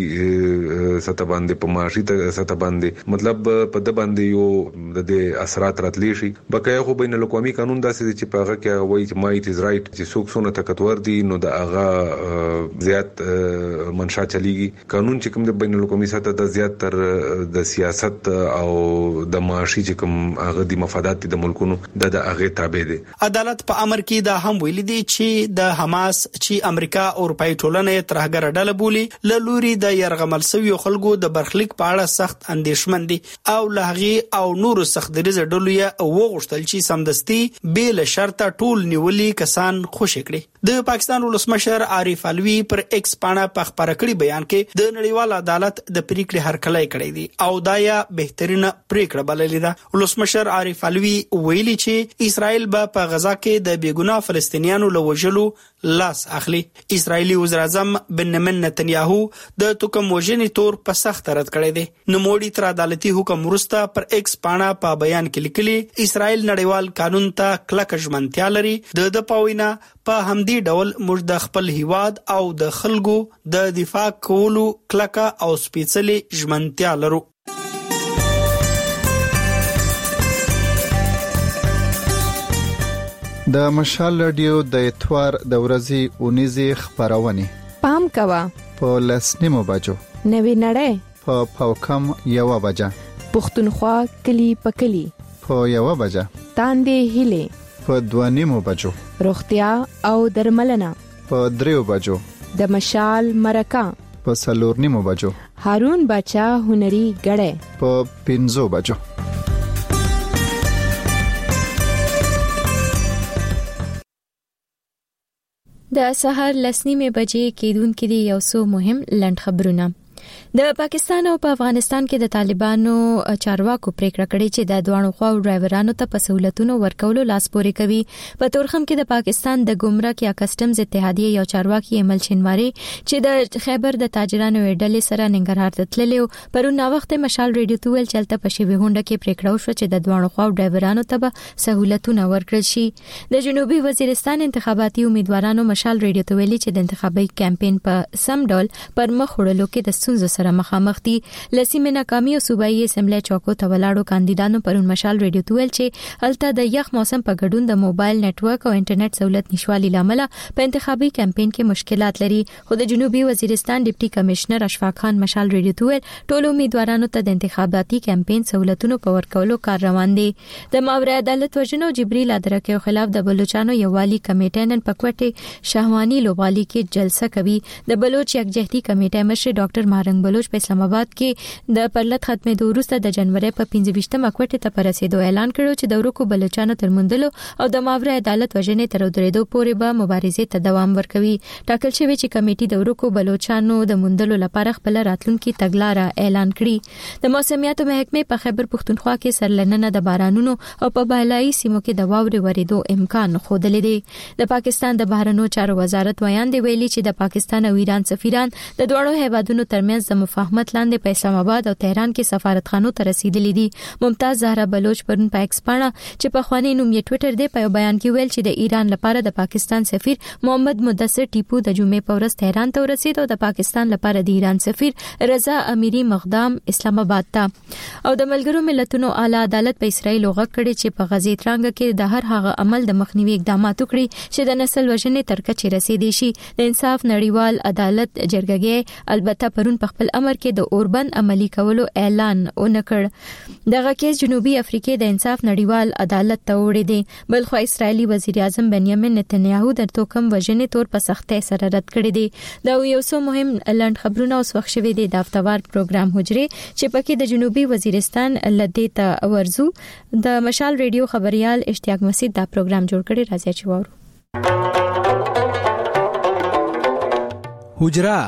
سطح باندې په معاشي سطح باندې مطلب په د باندې یو د دې اثرات راتلی شي. بقایا خو بین الاقوامي قانون داسې چې په هغه کې وایي چې مایټ از رائټ چې څوک څونه طاقتور دي نو د هغه زیات منشا چلیږي. قانون چې کوم د بین الاقوامي سطح د زیات تر د سیاست او د معاشي چې کوم هغه د مفادات د ملکونو د هغه تابع دي. عدالت په امر کې دا هم ویل دي چې د حماس چې امریکا او اروپאי ټولنې ترهګر ډله بولي له لوري د يرغمل سوي خلکو د برخلیک په اړه سخت اندیشمن دي او لهغي او نور سخت دریزه ډلو یې وغوښتل چې سمدستي بیل شرطه ټول نیولي کسان خوشی کړي. د پاکستان ولسمشر عارف علوي پر ایکس پاڼه په خبره کړي بیان کې د نړیوال عدالت د پریکړې هرکلی کړی دی او دا یا بهترینه پریکړه بللې ده. ولسمشر عارف علوي ویلي چې اسرائیل به په غزا کې د بیګناه فلسطینیانو له وژلو لاس اخلي. اسرائیلی وزیر اعظم بنیامین نتنیاهو د توکم وژنې تور په سخت رد کړی دی. نوموړي تر عدالتي حکم وروسته پر ایکس پاڼه په بیان کې لیکلي اسرائیل نړیوال قانون ته کلکه ژمنتیا لري. د د پاوینا په همدې ډول موږ د خپل هیواد او د خلکو د دفاع کولو کلکه او سپېڅلې ژمنتیا لرو. د مشال رادیو د اتوار د ورځې اونیزي خبرونه پام کوا په لسنیمو بجو نوی نړۍ په پاوکم یو بجه پښتونخوا کلی پکلی په یو بجه تاندې هله په دوه نیمو بجو، روغتیا او درملنه په دریو بجو، د مشال مرکه په څلور نیمو بجو، هارون باچا هنري غړې په پنځو بجو. د سحر لسنیمه بجې کېدونکې دي یو څو مهم لنډ خبرونه. د پاکستان او په افغانستان کې د طالبانو چارواکو پریکړه کړې چې د دوانو خواو ډرایورانو ته په سہولتونو ورکولو لاس پورې کوي. په تورخم کې د پاکستان د ګمرک یا کسٹمز اتحادیه یو چارواکي ایمل شینواری چې د خیبر د تاجرانو ډلې سره ننګرهار ته تللی پرون وخت مشال ریډیو ته ویل چلته په شوی هونډه کې پریکړه وشوه چې د دوانو خواو ډرایورانو ته به سہولتونه ورکړل شي. د جنوبي وزیرستان انتخاباتي امیدوارانو مشال ریډیو ته ویلي چې د انتخابي کمپاین په سم ډول پر مخ وړلو کې د ستونزو سره مخامخ دي. لسیمه ناکامي او صوبایي اسمبلی چوکو ته ولاړو کاندیدانو پرون مشال ریډیو ته ویل چې هلته د یخ موسم په ګډون د موبایل نتورک او انټرنیټ سہولت نشوالي لامل په انتخابي کمپاین کې مشکلات لري. خو د جنوبي وزیرستان ډیپټي کمشنر اشفاق خان مشال ریډیو ته ویل ټول امیدوارانو ته د انتخاباتي کمپاین سہولتونو په ورکولو کار روان دي. د ماورا عدالت وژنو جبريل ادرکه خلاف د بلوچستان یووالي کمیټه نن په کوټه شاهوانی لوبالي کې جلسه کوي. د بلوچ یکجهتي کمیټه مشر ډاکټر مارنګ بلوچ په اسلام آباد کې د پرلط ختمېدو وروسته د جنوري په پنځه ویشتمه کوټه ته پرسیدو اعلان کړو چې د ورکو بلوچستان تر مندلو او د ماورا عدالت وژنې تر درېدو پورې به مبارزې ته دوام ورکوي. ټاکل شوی چې کمیټې د ورکو بلوچستانو د مندلو لپاره خپل راتلونکي تګلارې اعلان کړي. د موسمیاتو محکمې په خیبر پښتونخوا کې سرلننه د بارانونو او په بهلایي سیمو کې د واورې ورېدو امکان خوندلې دي. د پاکستان د بهرنیو چارو وزارت ویان دی ویلي چې د پاکستان او ایران سفیران د دوه هیوادونو ترمنځ د مفاهمت لاندې په اسلام آباد او تهران کې سفارتخانو ته رسیدلې دي. ممتاز زهرا بلوچ پرون په ایکس پاڼه چې په خواني نوم یې ټوئیټر دی په بیان کې ویل چې د ایران لپاره د پاکستان سفیر محمد مدثر ټیپو د جمعې په ورځ تهران ته ورسید او د پاکستان لپاره د ایران سفیر رضا امیری مقدام اسلام آباد ته. او د ملګرو ملتونو اعلی عدالت په اسرائیل غږ کړي چې په غزې ترانګ کې د هر هغه عمل د مخنیوي اقدامات وکړي چې د نسل وژنې تر کچې رسیدي شي. د انصاف نړیوال عدالت جرګه البته پرون په خپل امر کې د اوربند عملی کولو اعلان ونکړ. دغه کیس جنوبي افریقې د انصاف نړیوال عدالت ته وړي دي. بل خو اسرایلی وزیر اعظم بنیامین نتنیاهو د توکم وژنې تور په سختۍ سره رد کړی دی. دا یو څو مهم لنډ خبرونه اوس وخت شوي دي د هفتوار پروګرام حجره چې پکې د جنوبي وزیرستان لدې ته ورزو. د مشال ریډیو خبريال اشتیاق مسعود دا پروګرام جوړ کړی. راځي چې وورو حجره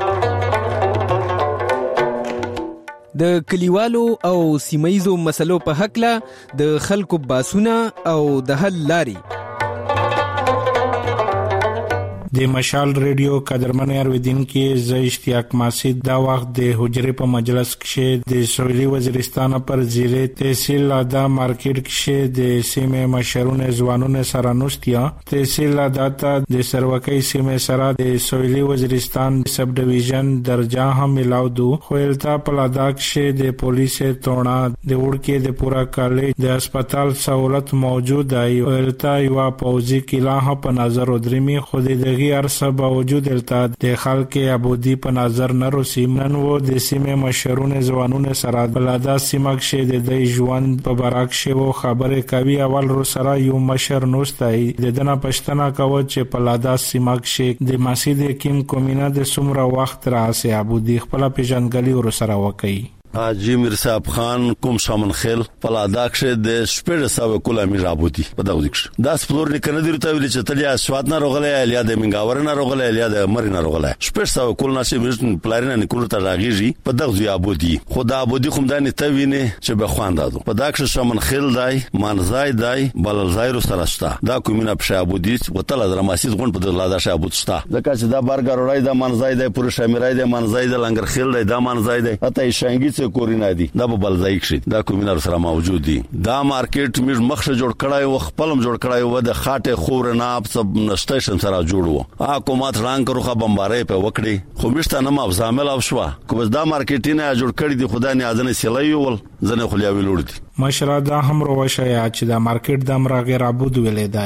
د کلیوالو او سیمایزو مسلو په حق له د خلکو باسونه او د حل لاري. د مشال ریډیو قدرمن اوریدونکو ز اشتیاق مسعود دا وخت د حجره په مجلس کې د سویلي وزیرستان پر زیره تحصیل ادا مارکیټ کې د سیمه مشرونه ځوانونه سره نوستیا تحصیل ادا ته د سروکۍ سیمه سره د سویلي وزیرستان سب ډیویژن درجه هم ملاو دو خویلتا په ادا کې د پولیس تونه د وړکې د پورا کالج د هسپتال سہولت موجود دی. خویلتا یو پوزي کلا په نظر ودرمي خو د ارسه باوجود التا د خلک ابودی په نظر نه رسیم نن وو د سیمه مشرونه ځوانونه سره بلادا سیمه کې د دې ژوند په براک شوو خبره کوي. اول رو سره یو مشر نوستای د دنا پښتنه کوي چې په لادا سیمه کې د مسجد کیم کومینه د سمره وخت راځي ابودی خپل پیژنګلی ور سره وکي. حاجی میر صاحب خان کوم شامن خیل پلادا کې د شپږ سو کوله می رابوتی په دغه ځکه دا سپلور نه کنه دی ته ویل چې تلیا سواد نه روغله الیا د منګاور نه روغله الیا د مر نه روغله شپږ سو کول نشي مشن پلارینه نه کول ته راغیږي په دغه ځای ابودی خدا ابودی خوم دانه ته ویني چې به خواندادو په دغه شامن خیل دای مانزای دای بلل زایرو سرهشتا دا کومینه په ابودی وتل درماسید غون په لادا ش ابودستا ځکه چې دا بارګاروړای د مانزای د پوره شامیرای د مانزای د لنګر خیل د مانزای د اته شانګی کورینا دي دا په بلځای کې دا کومینر سره موجود دي. دا مارکیټ میر مخه جوړ کړای او خپلم جوړ کړای و د خاطه خور نه سب سټیشن سره جوړو ا کومات رنگ کروخه بمبارې په وکړي خو مشته نه مفزامل او شوا کوم دا مارکیټ نه جوړ کړی دي خدای نه اذن سیلای ول زنه خلیاوی لور دي مشره دا هم روشه یا چې دا مارکیټ د امر غیر عبود ویلې دی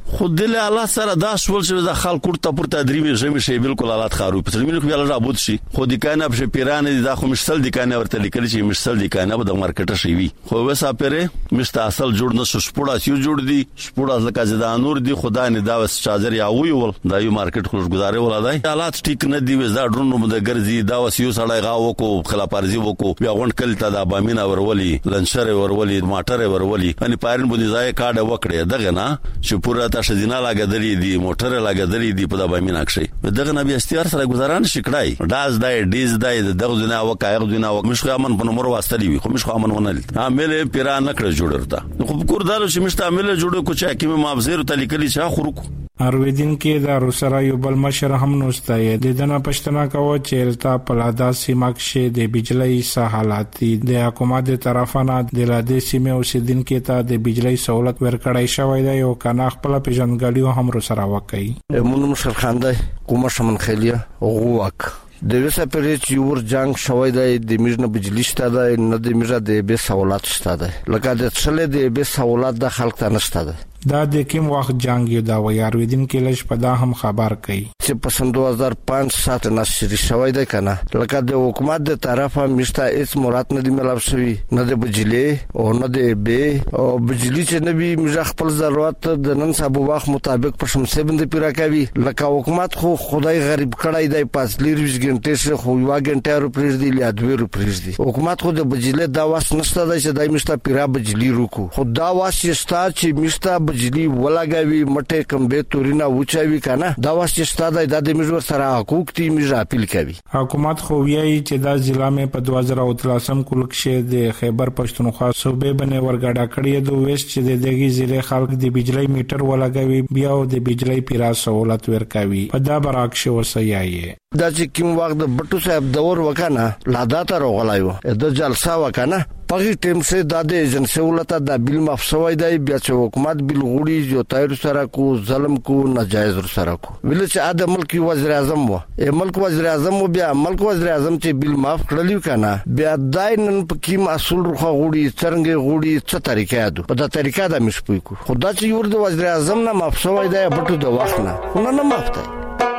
خود دل الله سره دا شول چې د خلکو ته پورته درې ژمه شي بالکل حالات خراب په ترمنه خو الله رابط شي خو د کانه په پیرانه دا خو مشتل د کانه ورته لیکل شي مشتل د کانه په مارکیټ شي وي خو وسه پره مشت اصل جوړ نه شو سپوړا سیو جوړ دي سپوړا زکه زدا نور دي خدا نه دا وس چادر یا وی ول دا یو مارکیټ خلک گزارې ولادای حالات ټیک نه دی وزا ډرونو د ګرځي دا وس یو سړی غاو کو خلاپارزي وکړو بیا غون کل ته دا بامینا ورولي لنشر ورولي ماټر ورولي ان پارن بده ځای کاډه وکړي دغه نه چې پورا تاسو دینه لاګدلې دي موټر لاګدلې دي په دا بامینا کې دغه نه بیا استیار سره گزاران شکړای داز دای ډیز دای دغه دنیا وکایغ دنیا وک مش خو امن په نمبر واستلی وي خو مش خو امن ونل عامل پیران کړ جوړرتا خو کوردار چې مشته عامل جوړ کو چې حکیم مابزیر تلیکلی چا خورکو ارویدین کې د روسرا یو بل مشر هم نوستای د دنا پښتنه کوو چې التا پلادا سیمه کې د بجلی سہالاتي د حکومت طرفانه د لاده سیمه اوسیدین کې ته د بجلی سہولت ورکړای شوی دی او کنه خپل پیژنګالیو هم روسرا وکړي مونږ مشر خانده کومه شمن خیلیه غوک د وسه پرې چې ور جنگ شوی دی د میژنه بجلی شته دی نه د میژه د به سہولت شته دی لکه د څلې د به سہولت د خلک ته نشته دی دا د کوم وخت جنگ یو دا ویارویدین کې لږ په دا هم خبر کوي چې په سن دوه هزار پنځه سات نشری شوی دی کنه لکه د حکومت د طرفه مشته هیڅ مراد نه دی ملاب شوی نه د بجلی او نه د به او بجلی چې نبی مجه خپل ضرورت د نن سبا وخت مطابق په شمسه بند پیرا کوي لکه حکومت خو خدای غریب کړای دی پاس لیرویش ګنټه شه خو یو ګنټه رو پریز دی یا دوه رو پریز دی حکومت خو د بجلی دا واس نشته دی چې دای مشته پیرا بجلی روکو خو دا واس شتا چې مشته بجلی ولاګوي مټه کمبه تورینا وچاوي کنه دا واسه ستاده د مجبور سره حقوق تی مجا اپیل کوي حکومت خو ویایي چې دا ضلع مې په دوه هزار اتلسم کول کې د خیبر پښتونخوا صوبې باندې ورګډا کړی د وېست چې د دغه ضلع خلک د بجلی میټر ولاګوي بیا د بجلی پیرا سہولت ورکوي په دا براک شو وسایي دا چې کوم وخت د بټو صاحب دور وکنه لادا ته راغلایو د جلسه وکنه پغی ټیم سه د ایجنسی ولته د بیل مفسوي دی بیا چې حکومت بیل غوړي جو تایر سره کو ظلم کو ناجایز سره کو ویل چې ا ملک وزیر اعظم و ملک وزیر اعظم بیا ملک وزیر اعظم چې بیل معاف کړلی کنه بیا داینن په کیم اصول روخه غوړي څنګه غوړي څه طریقې ده په دا طریقه د مشپوي کو خدا چې یور د وزیر اعظم نه مفسوي دی بټو د وخت نه خو نه مافته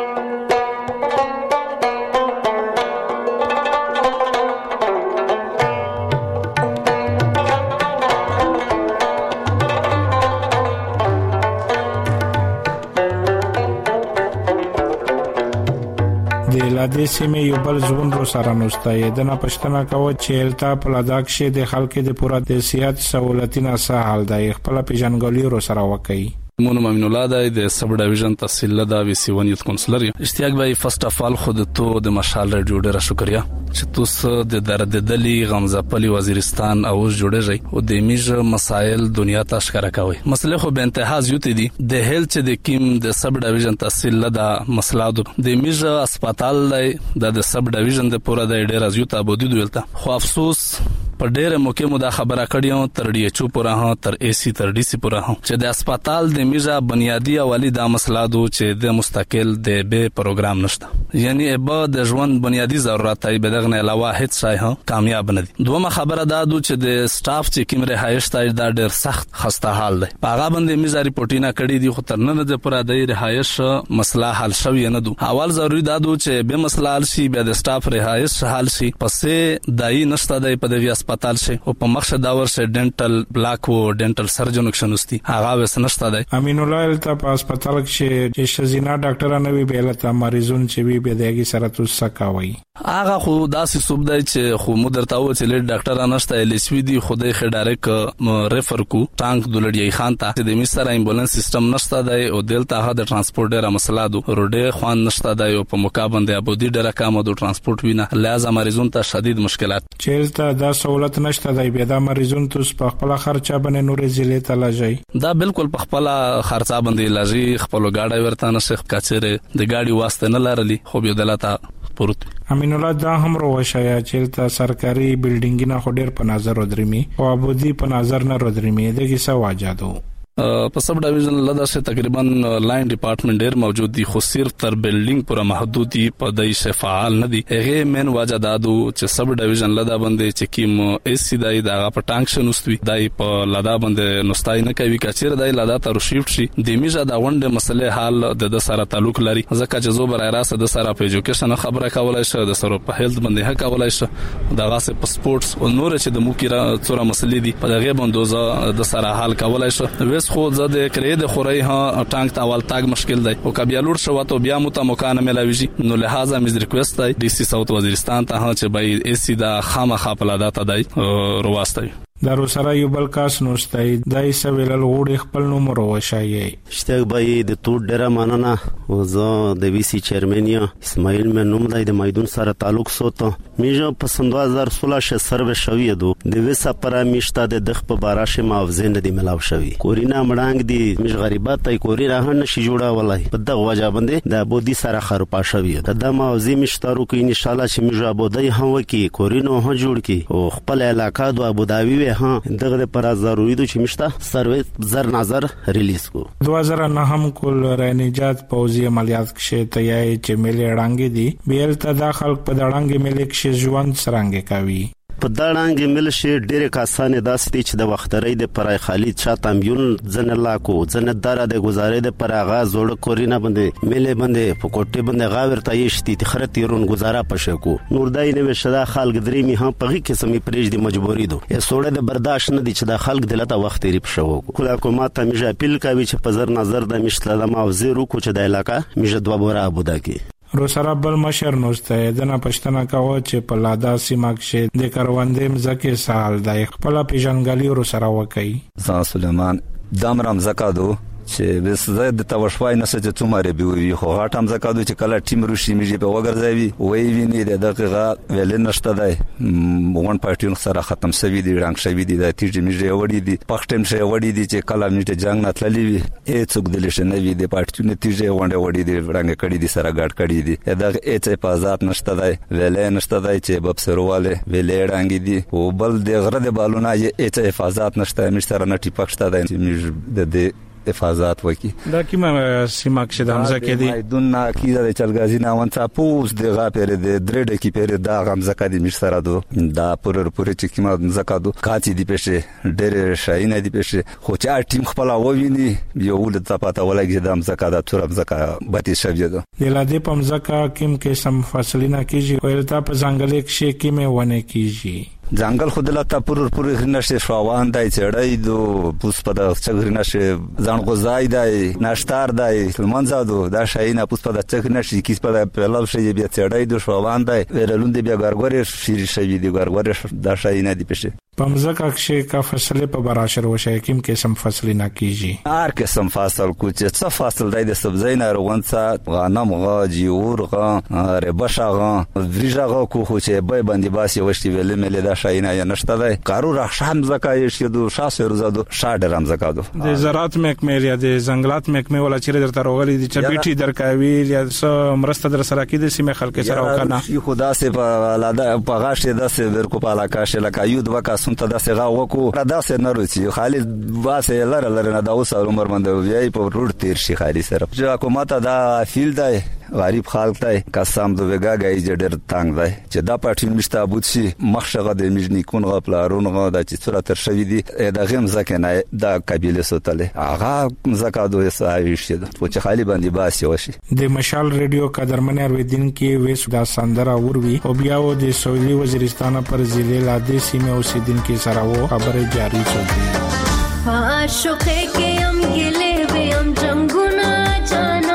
د سیمه یو بل ځون رو سره نوستای د نه پښتنه کوو چې التا پلاداک شه د خلکو د پوره د سیاست سہولتونه سهال دی خپل پیژنګالی رو سره وکړي مونږ ممنون الله دی د سب ډیویژن تحصیل لدا وی سی ون یوت کونسلر اشتیاق بای فرست اف ال خود تو د مشال رادیو ډیره شکریا چې تاسو د درد دلی غمزپلی وزیرستان او جوړیږي او د میج مسائل دنیا ته ښکارا کوي مسله خو به انتها زیات دي د هیلث د کیم د سب ډیویژن تحصیل لدا مسله د میج هسپتال د سب ډیویژن د پوره د ډیره زیات ابودی دولته خو افسوس په ډیره موقع مو دا خبره کړیو تر ډی ایچ او پورا ها تر ای سی تر ډی سی پورا ها چې د هسپتال د میجا بنیادی اولی دا مسله دو چې د مستقل د به پروګرام نشته یعنی ابا د ژوند بنیادی ضرورت ای بدغه نه علاوه هیڅ شای ها کامیاب نه دي دومره خبره دا دو چې د سټاف چې کوم رهایش ته دا ډیر سخت خسته حال دی هغه باندې میجا ریپورټینا کړی دی خو تر نن د پورا د رهایش مسله حل شوی نه دو اول ضروری دا دو چې به مسله حل شي به د سټاف رهایش حل شي پسې دای نشته د په دغه هسپتال شه او په مقصد دا ورسه ډینټل بلاک او ډینټل سرجن کښنوستي هغه وسنشته دی امین الله التا په هسپتال کې چې شزینا ډاکټر نه وی بیلته مریضون چې وی به دغه سره تاسو کوي هغه خو داسې صوب دی چې خو مدرته و چې لید ډاکټر نشته الیسوی دی خدای خې ډایرک ریفر کو ټانک دولړی خان ته د مستر امبولانس سیستم نشته دی او دلته هغه د ترانسپورت ډیره مسله دو روډه خوان نشته دی او په مقابل د ابودی ډیره کم د ترانسپورت وینه لازم مریضون ته شدید مشکلات چیرته دا سہولت نشته دی بیا د مریضون تاسو په خپل خرچه باندې نورې ضلع ته لاږي دا بالکل په خپل خرچه باندې لاږي خپل گاډي ورته نشخ کچره د گاډي واسطه نه لرلي خو به دلته پروت امین الله دا هم روښایا چې تا سرکاري بلډینګ نه خډیر په نظر ودرمي او ابودی په نظر نه ودرمي دغه څه واجادو په سب ډیویژن لدا سے تقریبا لاین ډپارټمنټ ډیر موجود دي خو صرف تر بلډینګ پورا محدود دي په دای شفاعل نه دي هغه مین واجه دادو چې سب ډیویژن لدا باندې چې کیم اس سی دای دا په ټانکشن واستوي دای په لدا باندې نوستای نه کوي کچیر دای لدا ته شیفټ شي د میجا دا وند مسله حال د سره تعلق لري ځکه چې زو بر راس د سره په ایجوکیشن خبره کولای شي د سره په هیلث باندې ها کولای شي دا غاسه په سپورتس او نور چې د موکیرا څوره مسلې دي په دغه باندې د سره حل کولای شي وس خو زده کړې د خوري ها ټانک تاول تاګ مشکل دی او کبي لور شو ته بیا مو ته مکان ملاويږي نو لہذا مز ریکوست دی ډي سي ساوث وزیرستان ته چې بای اس سی دا خامخا پلادا ته دی رواستي دارو سره یو بل کاس نوستای دای سویل لوړ خپل نوم روشایي شته بای د تو ډیره ماننه او زه د وی سی چیرمن یا اسماعیل مې نوم دی د میدون سره تعلق سوته میجه په سن دو هزار سولح سروې شوی دو د وسه پرا میشته د دغ په باراشه معاوضه نه دی ملاو شوی کورینا مړانګ دی مش غریبات ای کوری راه نه شي جوړه ولای په دغه وجه باندې د بودی سره خرپا شوی د معاوضه میشترو کې ان شاء الله چې میجه بودی هم وکي کورینو هم جوړ کی او خپل علاقہ د ابوداوی ها دغه پر ضروري دي چې مشته سروې زر نظر ریلیز کو دو هزار نه هم کول رنجات پوزي عملیات کې تیای چې ملي اړانګي دي بیل تداخل په دړانګي ملک شي ژوند سرانګي کوي په دړانګ مل شي ډېر کسانه داسې چې د وختري د پرای خالد شاه تامبیون ځن الله کو ځن دره د گزارې د پر اغاز جوړ کورینا باندې ملي باندې په کوټه باندې غاور تایشتي تخره تیرون گزاره پښه کو نور دای نه شدا خلک درې می هم په قسمه پرېج د مجبوري دو یا سوړه د برداشت نه دي چې د خلک دلته وخت ری پښه کو کله حکومت ته میجه اپیل کوي چې په زر نظر د مشتله د موزه رو کو چې د علاقې میجه دوه بوره ابودا کی رو سره بل مشر نوسته دنه پښتنه کاوه چې په لادا سیمه کې د کروندې مزکه سال د خپل پیژنګالي رو سره وکي ځان سليمان دامرام زکادو چې بس زه د توشوای نه څه چې څومره به وي خو غاټم زکادو چې کله ټیم روشي میږي په وګرځوي وای ویني د دغه ویل نشته دی مون پارټیون سره ختم شوی دی رنګ شوی دی د تیج میږي وړي دی پښتم شي وړي دی چې کله میټه جنگ نه تللی وي هیڅوک دلې شنه وي د پارټیون تیج وړي وړي دی رنګ کړي دی سره ګډ کړي دی دغه هیڅ حفاظت نشته دی ویل نشته دی چې بب سرواله ویل رنګ دی او بل د غره د بالونه هیڅ حفاظت نشته مشتره نه ټیپښته دی چې د دې حفاظت وکي دا کیمه سیمه کې د حمزه کې دی دون نا کیدا د چلګازي نا ونڅا پوس د غا پیر د درډ کې پیر دا غمزه کې د مشتره دو دا پرر پرې چې کیمه زکادو کاتی دی پېشه ډېر شاینه دی پېشه خو چې ټیم خپل وویني یو ول د پاته ولګي د امزکا د تور امزکا بتی شوی دو د لادې په امزکا کیم کې سم فاصله کیږي او التا په ځنګل کې کیمه ونه کیږي ځنګل خود لا تا پرور پرور غنشه شوان دای چړای دو پوس په د چغرنشه ځان غوځای دای ناشتار دای منځادو دا شاینه پوس په د چغرنشه کیس په پهلو شی بیا چړای دو شوان دای ورلون دی بیا ګرګور شری شوی دی ګرګور دا شاینه دی پشه پمزکا کې کا فصله په براشر وشي کیم کې سم فصل نه کیږي هر قسم فصل کو چې څه فصل دی د سبزی نه روانڅه غنم غا جیور غا ربشا غا وریجا کو خو چې به باندې باسي وشتي ویل مل دا شاینه یا نشته دی کارو رخصم زکای شي دو شاسه روزادو شاډ رم زکادو د زراعت محکمه یا د ځنګلات محکمه ولا چیرې درته راغلي دي چې بیٹي درکاوي یا څه مرسته در سره کې د سیمه خلک سره وکنه خدا سه په لاده په غاښه داسه ورکو په علاقه شله کایود وکا ته داسې غا وکړو داسې نه روچي خالد واسه لره لره نه دا اوس عمر منده وی په روډ تیر شي خالي سره چې حکومت دا فیل دی غریب خلک دی قسم دو وګاګای جډر تنگ دی چې دا پټین مشته ابوت شي مخشغه د میجنی کون غ پلارون غ د چې سره تر شوی دی دا غیم زکه نه دا قبيله سوتله هغه زکه دوه ساوي شي او چې خالي باندې باسي وشي د مشال ریډیو قدرمن ارویدین کې وېس دا سندره اوروي او بیا و د سعودي وزیرستان پر ضلع لادي سیمه اوسیدونکو سره و خبره جاری شوه عاشقه کې هم ګلې به هم جنگونه جانا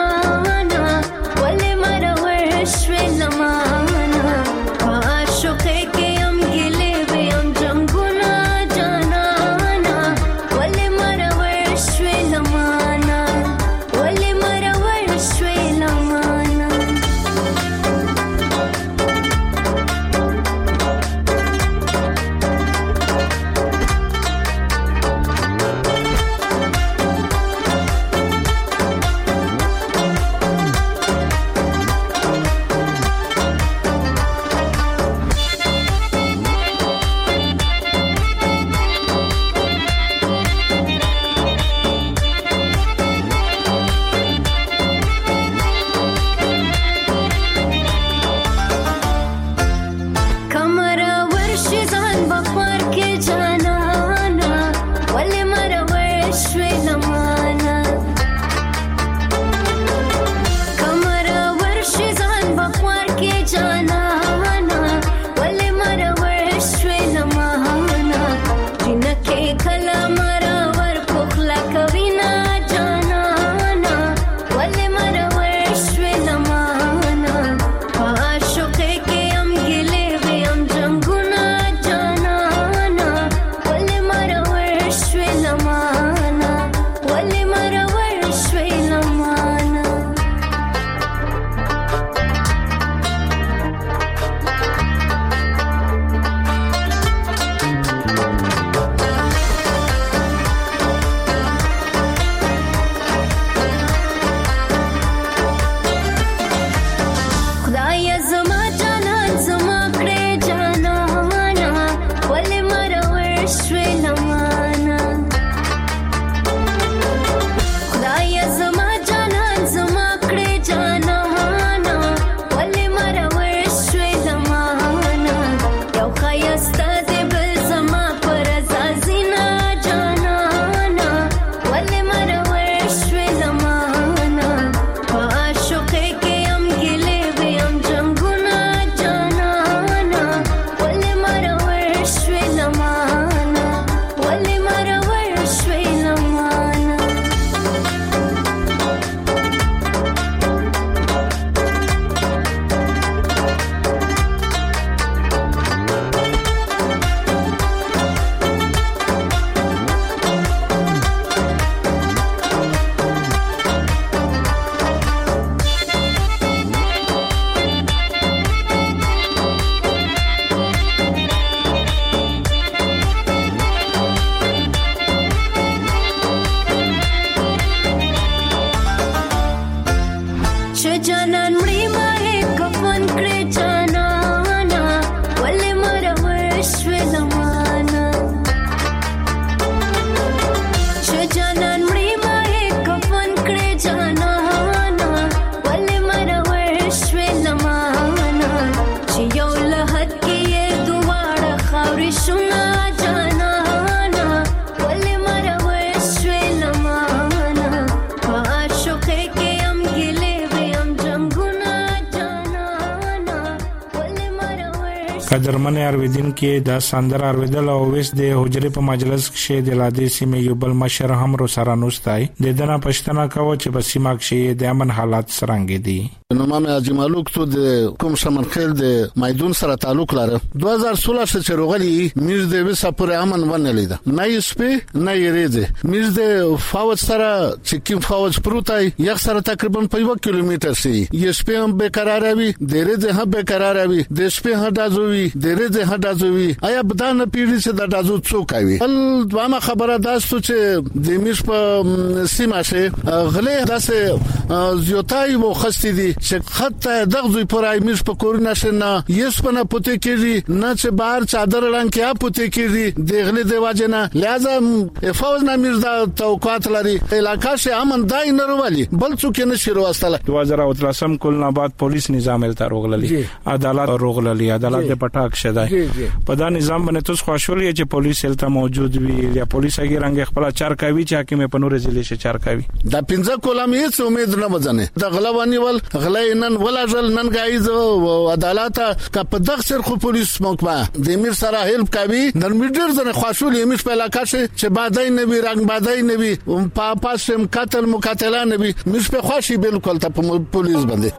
شونا جانا نا ولې مرور شوي لمانا عاشقه کې ام ګلې وې ام جنگونه جانا نا ولې مرور. قدرمن ارویدین کې د ساندر ارویدل او وس د حجره په مجلس کې د لادې سیمې یو بل مشر هم رو سره نوستای د دنا پښتنه کاوه چې په سیمه کې د امن حالات سرانګې دي. نو مامه اجمالوک تو د کوم شمن خیل د مایدون سره تعلق لري. دوه هزار سولح چې روغلی میز د وسه پر امن ونه لیدا نه یې سپې نه یې ریده میز د فاوت سره چې کوم فاوت پروتای یو سره تقریبا په یو کیلومتر سي یې سپې هم به قرار وي د ریده هم به قرار وي د سپې هم دازوي د ریده هم دازوي آیا بدان پیډي چې د دازو څوک کوي. ول دوامه خبره داستو چې د میش په سیمه شه غلې داسه زیاتای مو خستې دي چې خط دغه پرای میش په کورونا شنه یس پنه پته کېږي نه چې بهر چادر لان کې پته کېږي دغه د واجنه لازم فوز نه میز دا توقعات لري علاقې شه امن دای نه وروالي بل څوک نه شروع واستله. دوه هزار او تلسم کلنا بعد پولیس نظام الته روغللی عدالت روغللی عدالت د پټاک شده په دا نظام باندې توس خوشولې چې پولیس الته موجود وي یا پولیس هغه رنګ خپل چار کوي چې حکیم په نور ضلع شه چار کوي. دا پنځه کولم هیڅ امید نه وځنه د غلوانی ول غلې نن ولاجل نن غایز عدالت کا په دغه سر خو پولیس محکمه د امیر سره هیلپ کوي نن میډر زنه خوشول یې مش په علاقې شه چې بادای نه وي رنگ بادای نه وي په پاسم قتل مقاتله نه وي مش په خوشي بالکل ته پولیس باندې.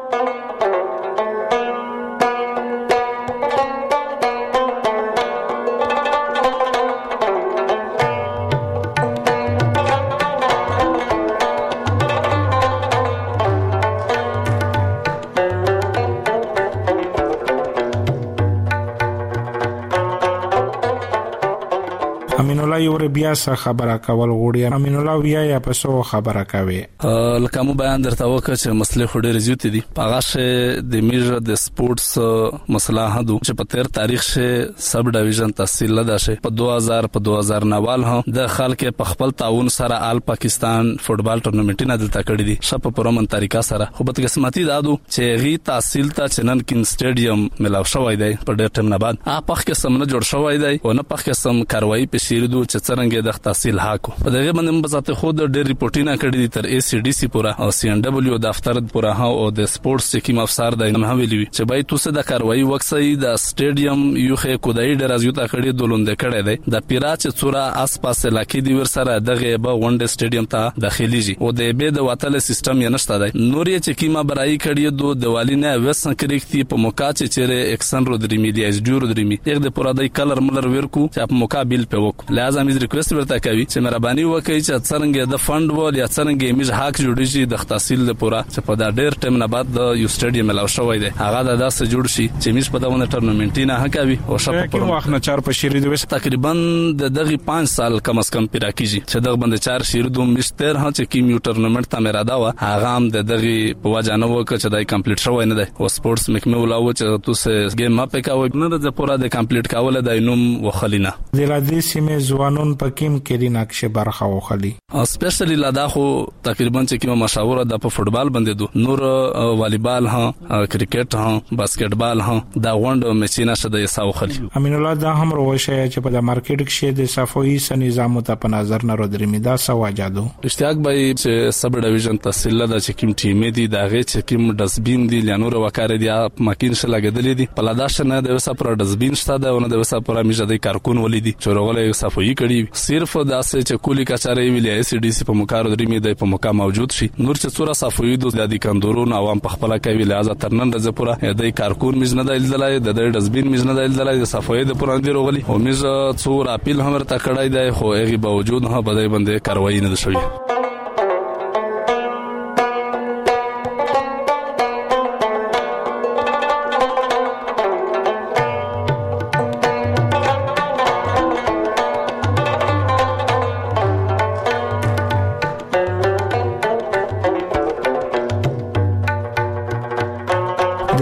امین الله یو بیا څه خبره کول غوړي امین الله بیا یا پسو خبره کوي لکه مو بیان درته وکړ چې مسلې خوري رزيوت دي پاغه د میجر د سپورتس مسله هدو چې په تیر تاریخ شه سب ډیویژن تحصیل لدا شه په دوه هزار په دوه هزار نوال هم د خلک په خپل تعاون سره آل پاکستان فوتبال ټورنمنټ نه دلته کړی دي شپ په پرمن طریقه سره خو په قسمتي دادو چې غي تحصیل ته چنن کین سټیډیم ملاو شوی دی په ډېر ټیم نه بعد اپ پخ قسم نه جوړ شوی دی او نه پخ قسم کاروایی په شیردو چې څنګه د تحصیل حق په دغه باندې مبزات خود ډېر ریپورټینه کړی دي تر ای سی ډی سی پورا او سی ان ډبلیو دفتر پورا او د سپورتس سکیم افسر د هم ویلي چې بای توسه د کاروایی وکسي د سټیډیم یو خې کودای ډېر ازیوتا کړی دولند کړی دی د پیراچ څورا اس پاس علاقې دی ور سره دغه به ونډ سټیډیم ته داخليږي او د به د واتل سیستم یې نشته دی نورې چې کیما برای کړی دو دیوالینه وسن کریکتی په موقع چې چیرې اکسن رو درمی دی اس جوړ درمی یک د پورا د کلر ملر ورکو چې په مقابل په وک لازم از ریکوست ورته کوي چې مهرباني وکړي چې څنګه د فند ول یا څنګه میز حق جوړیږي د تحصیل لپاره چې په دا ډېر ټیم نه بعد د یو سټیډیم ملاو شوی دی هغه د داسې جوړ شي چې میز په دغه ټورنمنټ نه حقوي او شپ په وخت نه چار په شری د تقریبا د دغه پنځه سال کم از کم پیرا کیږي چې دغه باندې چار شری دوم مستر ها چې کیم یو ټورنمنټ ته مراده و هغه هم د دغه په وجانه وکړه چې دای کمپلیټ شوی نه دی او سپورتس مکمه ولاو چې تاسو گیم اپ کاوه نه د پورا د کمپلیټ کاوله د نوم وخلینا د لادي سیمه ځوانون پکیم کې نقشه برخه وخلی اسپیشلی لاداخو تقریبا چې کومه مشاوره د په فوتبال باندې دو نور والیبال ها کرکټ ها باسکټبال ها دا غونډه مچینا شته یې ساوخلی. امین الله دا هم روشه چې په د مارکیټ کې د صفوي سن نظام ته په نظر نه رودري میدا سواجادو اشتیاق به چې سب ډیویژن تحصیل لدا چې کوم ټیم دي دا غي چې کوم ډسبین دي لانور وکړه دي ماکین شه لګیدل دي په لاداش نه د وسه پر ډسبین شته دا ونه د وسه پر میجه د کارکون ولیدي چې روغله صفوي کړي صرف داسې چې کولی کچاري ویلې ای سی ډی سی په مقارنه درې می د په مقام موجود شي نور چې څوره صفوي د دې کندورون عوام په خپل کوي لازم ترنن د زپوره د کارکون میز نه د دلای د ډسبین میز نه د دلای د صفوي د پران دی روغلي او میز څور اپیل هم تر کړای دی خو هغه باوجود نه بده باندې کاروایی نه شوی. د میدان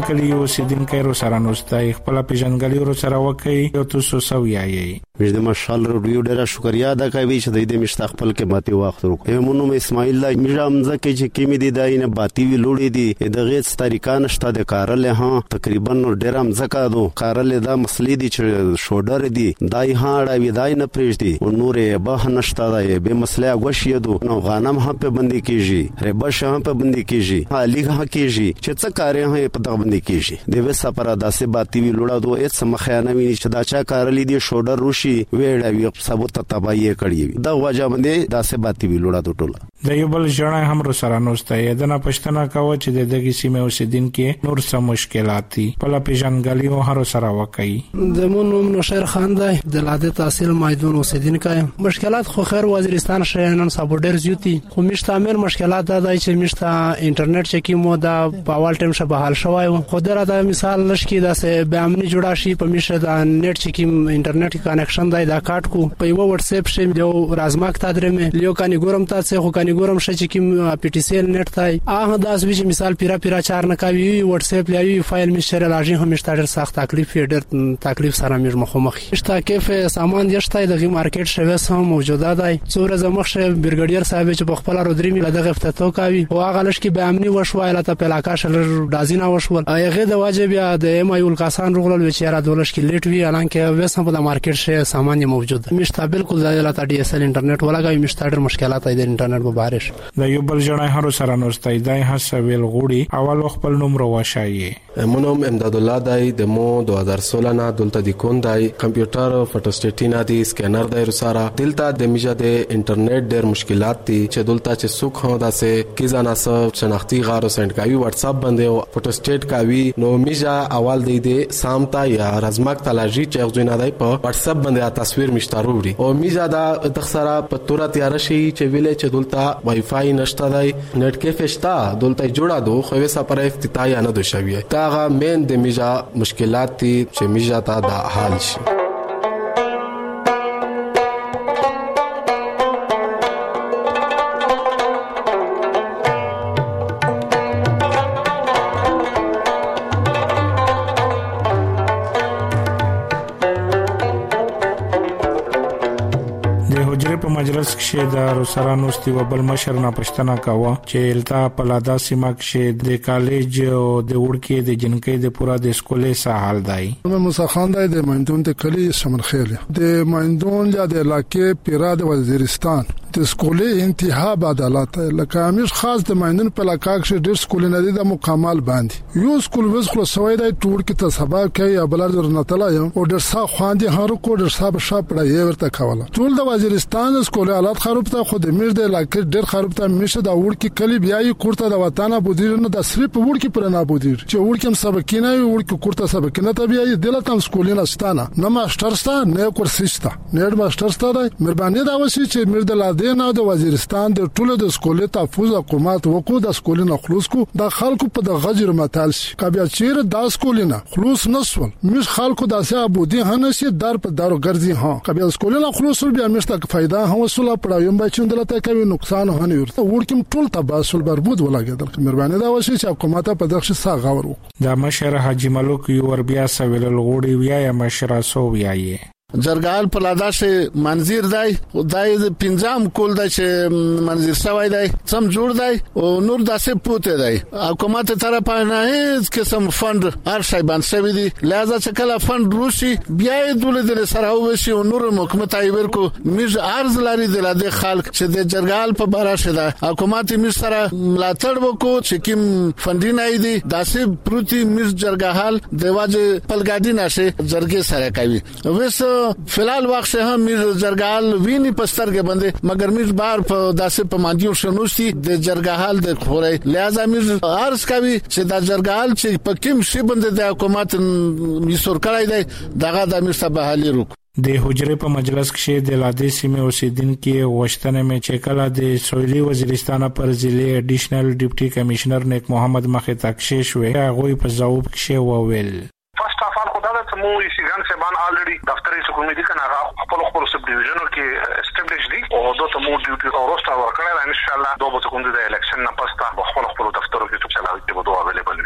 کلی اوسیدونکو سره نوستای خپل پیژنګلي ور سره وکي او تاسو سویایي مجد مشال ریډیو ډیره شکریا ادا کوي چې د دې مشتاق خپل کې ماتي وخت ورکو مونږ اسماعیل الله مجامزه کې چې کیمې دي داینه باتی وی لوړې دي د غیت طریقان شته د کارل ها تقریبا ډیره مزکا دو کارل دا مسلې دي چې شوډر دي دای ها اړه وی دای نه پریږدي او نورې به نشته دا به مسله غوښې دو نو غنم هم په بندي کیږي ربش هم په بندي کیږي علي ها کیږي چې څه کارې هم په دغه بندي کیږي د وسه پر داسې باتی وی لوړه دو هیڅ مخیانه وی چې دا چا کارلې دي شوډر روش ویړه وی ثبوت تبعی کړی دا وجه باندې داسې باتی وی لوړه ټوله د یو بل ژړای هم سره نوستای دنه پښتنه کاوه چې د دغه سیمه اوسیدونکو نور څه مشکلات دي په لا پیژنګالي او هر سره وکي د مونږ نو شهر خان دی د لاده تحصیل مایدون اوسیدونکو مشکلات خو خیر وزیرستان شهرنن سابوډر زیوتی خو مشته امر مشکلات دا دی چې مشته انټرنیټ چې کی مو دا په اول ټیم شه بحال شوی خو درته مثال لشکې داسې به امني جوړا شي په مشه دا نت چې کی انټرنیټ کنیکشن دی دا کارت کو په یو واتس اپ شه یو رازماک تا درمه لیو کانی ګورم تا څه خو کانی ګورم شه چې کی پی ټی سی ال نت تای هغه داس وی مثال پیرا پیرا چار نه کوي واتس اپ لایي فایل مشره لاجی هم مشتاډر سخت تکلیف ډېر تکلیف سره مې مخامخ شته کیف سامان یشته د مارکیټ شوه سم موجوده دی څوره زمخشه برګډیر صاحب چې په خپل رودري می دغه افتتاح کوي او هغه لش کې به امني وشوایله ته پلاکا شل دازینا وشول هغه د واجب یا د ایم ایل کسان رغلل چې را دولش کې لیټ وی الان کې وسه په مارکیټ شه سامان موجود مشته بالکل د لاته ډي اس ال انټرنیټ ولګوي مشته مشکلات د انټرنیټ په بارش د یو بل ژړای هر سره نوستای دای حسویل غوړي اول خپل نوم رواشایي مونږ امداد الله دای د مو دوه هزار سولہ نه دلته د کون دای کمپیوټر فوټوسټیټینا دی سکینر دای رساره دلته د میجا د انټرنیټ ډېر مشکلات دي چې دلته چې سوق هو داسه کی ځانا سب شناختی غارو سند کوي واتس اپ باندې فوټوسټیټ کوي نو میجا اول دی د سامتا یا رزماک تلاجی چې غوښنه دی په واتس اپ باندې تصویر مشتاروي او میجا دا تخسرا په تور تیار شي چې ویلې چې دلته وای فای نشته دی نت کیف شتا دلته جوړا دو خو وسه پر افتتاح یا نه دو شوی دا مین د میجا مشکلات دي چې میجا تا دا حل شي مجلس کې د روسرانو ستیو بل مشر نه پښتنه کاوه چې التا پلادا سیمه کې د کالج او د وړکې د جنکې د پورا د سکولې ساحل دی موسی خان دی د مندون ته کلی شمن خیل د مندون یا د علاقې پیرا د وزیرستان د سکولې انتها عدالت لکه همیش خاص د مندون په علاقې کې ډېر سکول نه دي د مکمل باندې یو سکول وس خو سوي دی ټول کې ته سبا کوي یا بلار درنتلا او ډېر ښه خواندي هر کو ډېر صاحب شاپړه یې ورته کوله ټول د وزیرستان سکول حالات خراب ته خو د میر د علاقې ډېر خراب ته مشه د وړ کې کلی بیاي کوړه د وطن بودیر نه د صرف وړ کې پر نه بودیر چې وړ کې سبق نه وړ کې کوړه سبق نه ته بیاي دلته سکولینه ستانه نه ماستر ستا نه کورسستا نه ماستر ستا د مهرباني دا وسی چې میر د لاده نه د وزیرستان د ټولو د سکولې تحفظ حکومت وکړو د سکولینه خلاص کو د خلکو په د غجر متال شي کبه چیرې د سکولینه خلاص نسول مش خلکو داسه بودی هنسي در په دارو ګرځي ها کبه سکولینه خلاص بیا مشته فائدہ هم وسوله پړایم به چې دلته کوي نقصان هني ورته ورکم ټول تباسل بربود ولاګدل مهرباني دا وشي چې حکومت په دغه څه غور وکړي دا مشر حاجی ملک یو ور بیا سویل لغوړی ویا یا مشر سو ویایي جرګال په لادا شه منظر دی دای پنځام کول د چې منظر سوای دی سم جوړ دی او نور داسې پوته دی حکومت طرفه نه هیڅ قسم فند هر شای باندې سوي دي لہذا چې کله فند روشي بیا دولت د سره وشي او نور حکومت ایور کو میز ارز لري د لاده خلک چې د جرګال په بارا شه ده حکومت میز سره ملاتړ وکړو چې کوم فندین ای دي داسې پروتي میز جرګال دیواجه پلګاډی نشه جرګې سره کوي وسه فلال وخت هم میر جرګال ویني پستر کې باندې مگر میر بار په داسې په مانجیو شنوستي د جرګال د خوري لہذا میر ارز کوي چې د جرګال چې په کوم شی باندې د حکومت میسور کړای دی دغه د میر بحالي روک د حجره په مجلس کې د لاده سیمه اوسیدونکو وشتنه مې چکلا د سویلي وزیرستان پر ضلع اډیشنل ډیپټي کمشنر نیک محمد مخه تکشیش وی هغه په جواب کې وویل فرست اف all خدای ته مو سیګان سبان الریډي دفتر حکومتي کنه خپل خپل سب ډیویژنو کې اسټابلیش دي او دوته مو ډیوټي او روستا ورکړل ان شاء الله دوه به کوم د الیکشن نه پستا خپل خپل دفترو کې چلاوي ته دوه اویلیبل وي او د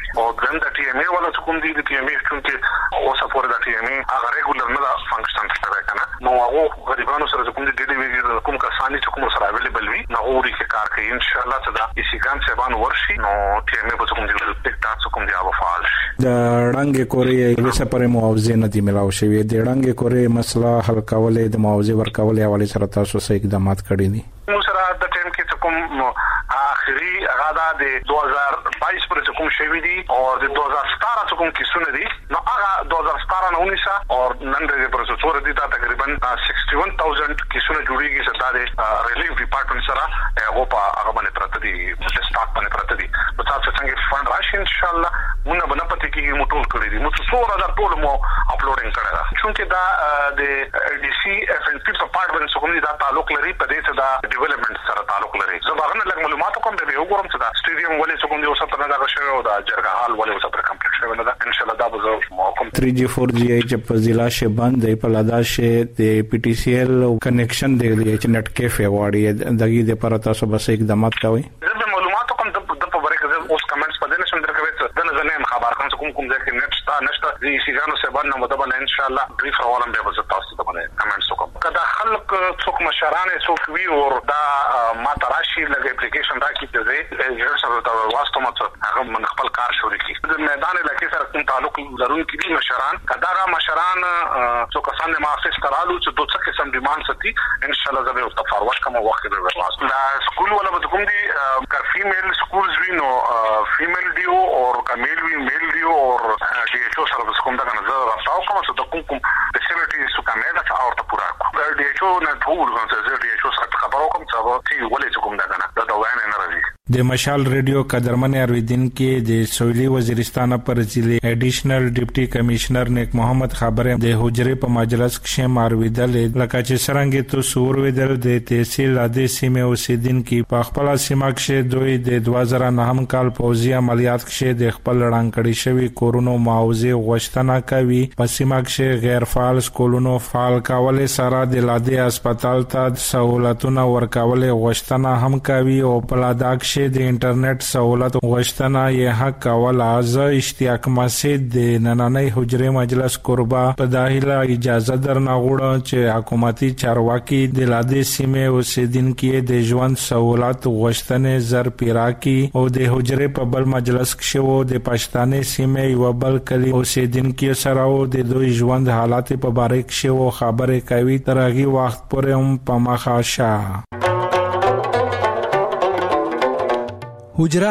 دم د ټي ایم ای ولا کوم دي د ټي ایم ای چې اوسه پورې د ټي ایم ای هغه ریګولر نه فنکشن کوي کنه نو هغه غریبانو سره کوم دي د دې کوم کسانی چې کوم سره اویلیبل وي نو اوري کې کار کوي ان شاء الله ته دا ایسیګان سبان ورشي نو ټي ایم ای په کوم دي ټیک ټاک کوم دي هغه فعال شي د ړنګ کورې وسه پر معاوضه نه دی ملاو شوی د ړنګ کورې مسله حل کولې د معاوضه ورکولې حواله سره تاسو څه اقدامات کړی دي نو سره د ټیم کې کوم اخري غادا د دو هزار بائیس پر کوم شوی دي او د دو هزار ستارہ کوم کیسونه دي نو هغه دو هزار ستارہ نه ونیسا او نن د پروسیسور دي دا تقریبا اکسټ ون تاوزند کیسونه جوړیږي چې دا ریلیف ډپارټمنټ سره هغه په هغه باندې پرته دي د سٹاک باندې پرته دي نو تاسو څنګه فند راشي ان شاء الله مونږ به نه پته کېږي مو ټول کړی دي مو څو را ټول مو اپلوډینګ کړی دا چې دا د ډي سي اف ان پی په پارت باندې کوم دي دا تعلق لري په دې څه دا ډیولپمنٹ سره تعلق لري زبرنه لږ معلومات کوم به وګورم چې دا سټیډیم ولې کوم دي اوسه په نظر شوی او دا جرګه حال ولې اوسه پر کمپلیټ شوی نه دا ان شاء الله دا به کوم تھری جی فور جی چې په ضلع شه بند دی په لادا شه د پی ټی سی ایل کنیکشن دی چې نت کیفه واړي دغه د پر تاسو بس اقدامات کوي زه معلومات کوم د په باره کې اوس کمنټس په دې نشم درکوي د نظر نه خبر کوم کوم کوم ځکه نت ستا نشته د ایسیګانو سبان نو مدبل ان شاء الله بریف راولم به وځ تاسو ته باندې کمنټس وکم کدا خلق څوک مشرانه څوک وی او دا ما تراشي لګ اپلیکیشن راکې ته زه یو سره دا واسطه مت هغه من خپل کار شروع کړي د میدان علاقې سره کوم تعلق لرونکي دي مشران کدا غا مشران څوک څنګه معافس کرالو چې دوه څه قسم ډیماند ستي ان شاء الله زه به فارورډ کوم وخت به ورسول دا سکول ولا به کوم دي کا فیمیل سکولز وی نو فیمیل دیو او کا میل وی میل دیو او ډي ایچ او سره کوم دا نه زه راځم کوم څه د کوم کوم فیسیلیټیز سو کمه دا او ته پورا کو ډي ایچ او نه ټول څه ډي ایچ او سره خبرو کوم څه چې ولې کوم دا نه دا وای نه راځي د مشال ریډیو قدرمن ارویدین کې د سویلي وزیرستان پر ضلع ایډیشنل ډیپټي کمشنر نیک محمد خبره د حجرې په مجلس کې مارویدل لکه چې سرنګ تو سور ویدل د تحصیل عادي سیمه اوسیدین کې په خپل سیمه کې دوی د دوه هزار نه کال پوزي عملیات کې د خپل لړانکړي شوی کورونو معاوضه غوښتنه کوي په سیمه کې غیر فعال سکولونو فعال کول سره د لاده هسپتال ته سہولتونه ورکول غوښتنه هم کوي او په لاده کې د انټرنیټ سہولت غوښتنه یې حق کول از اشتیاق مسجد د نننۍ حجرې مجلس قربا په داخله اجازه درنغوړه چې حکومتي چارواکي د لاده سیمه اوسیدونکو د ژوند سہولت غوښتنې زر پیراکي او د حجرې په بل مجلس کې وو د پښتانه سیمه یو بل کلی اوسیدونکو سره او د دوی ژوند حالات په باره کې وو خبرې کوي تر هغه وخت پورې هم په مخاشه حجرا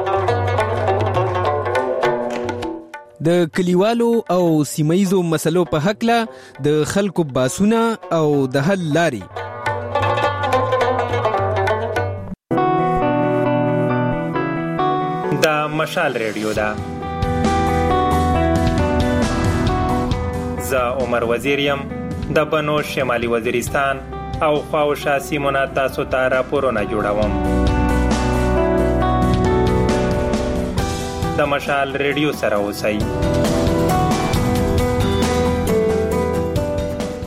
د کلیوالو او سیمایزو مسلو په حق له د خلکو باسونه او د حل لاري د مشال ریډیو دا زه عمر وزیر یم د بنو شمالي وزیرستان او خواوشا سیمونه تاسو ته راپورونه جوړوم د مشال ریډیو سره اوسئ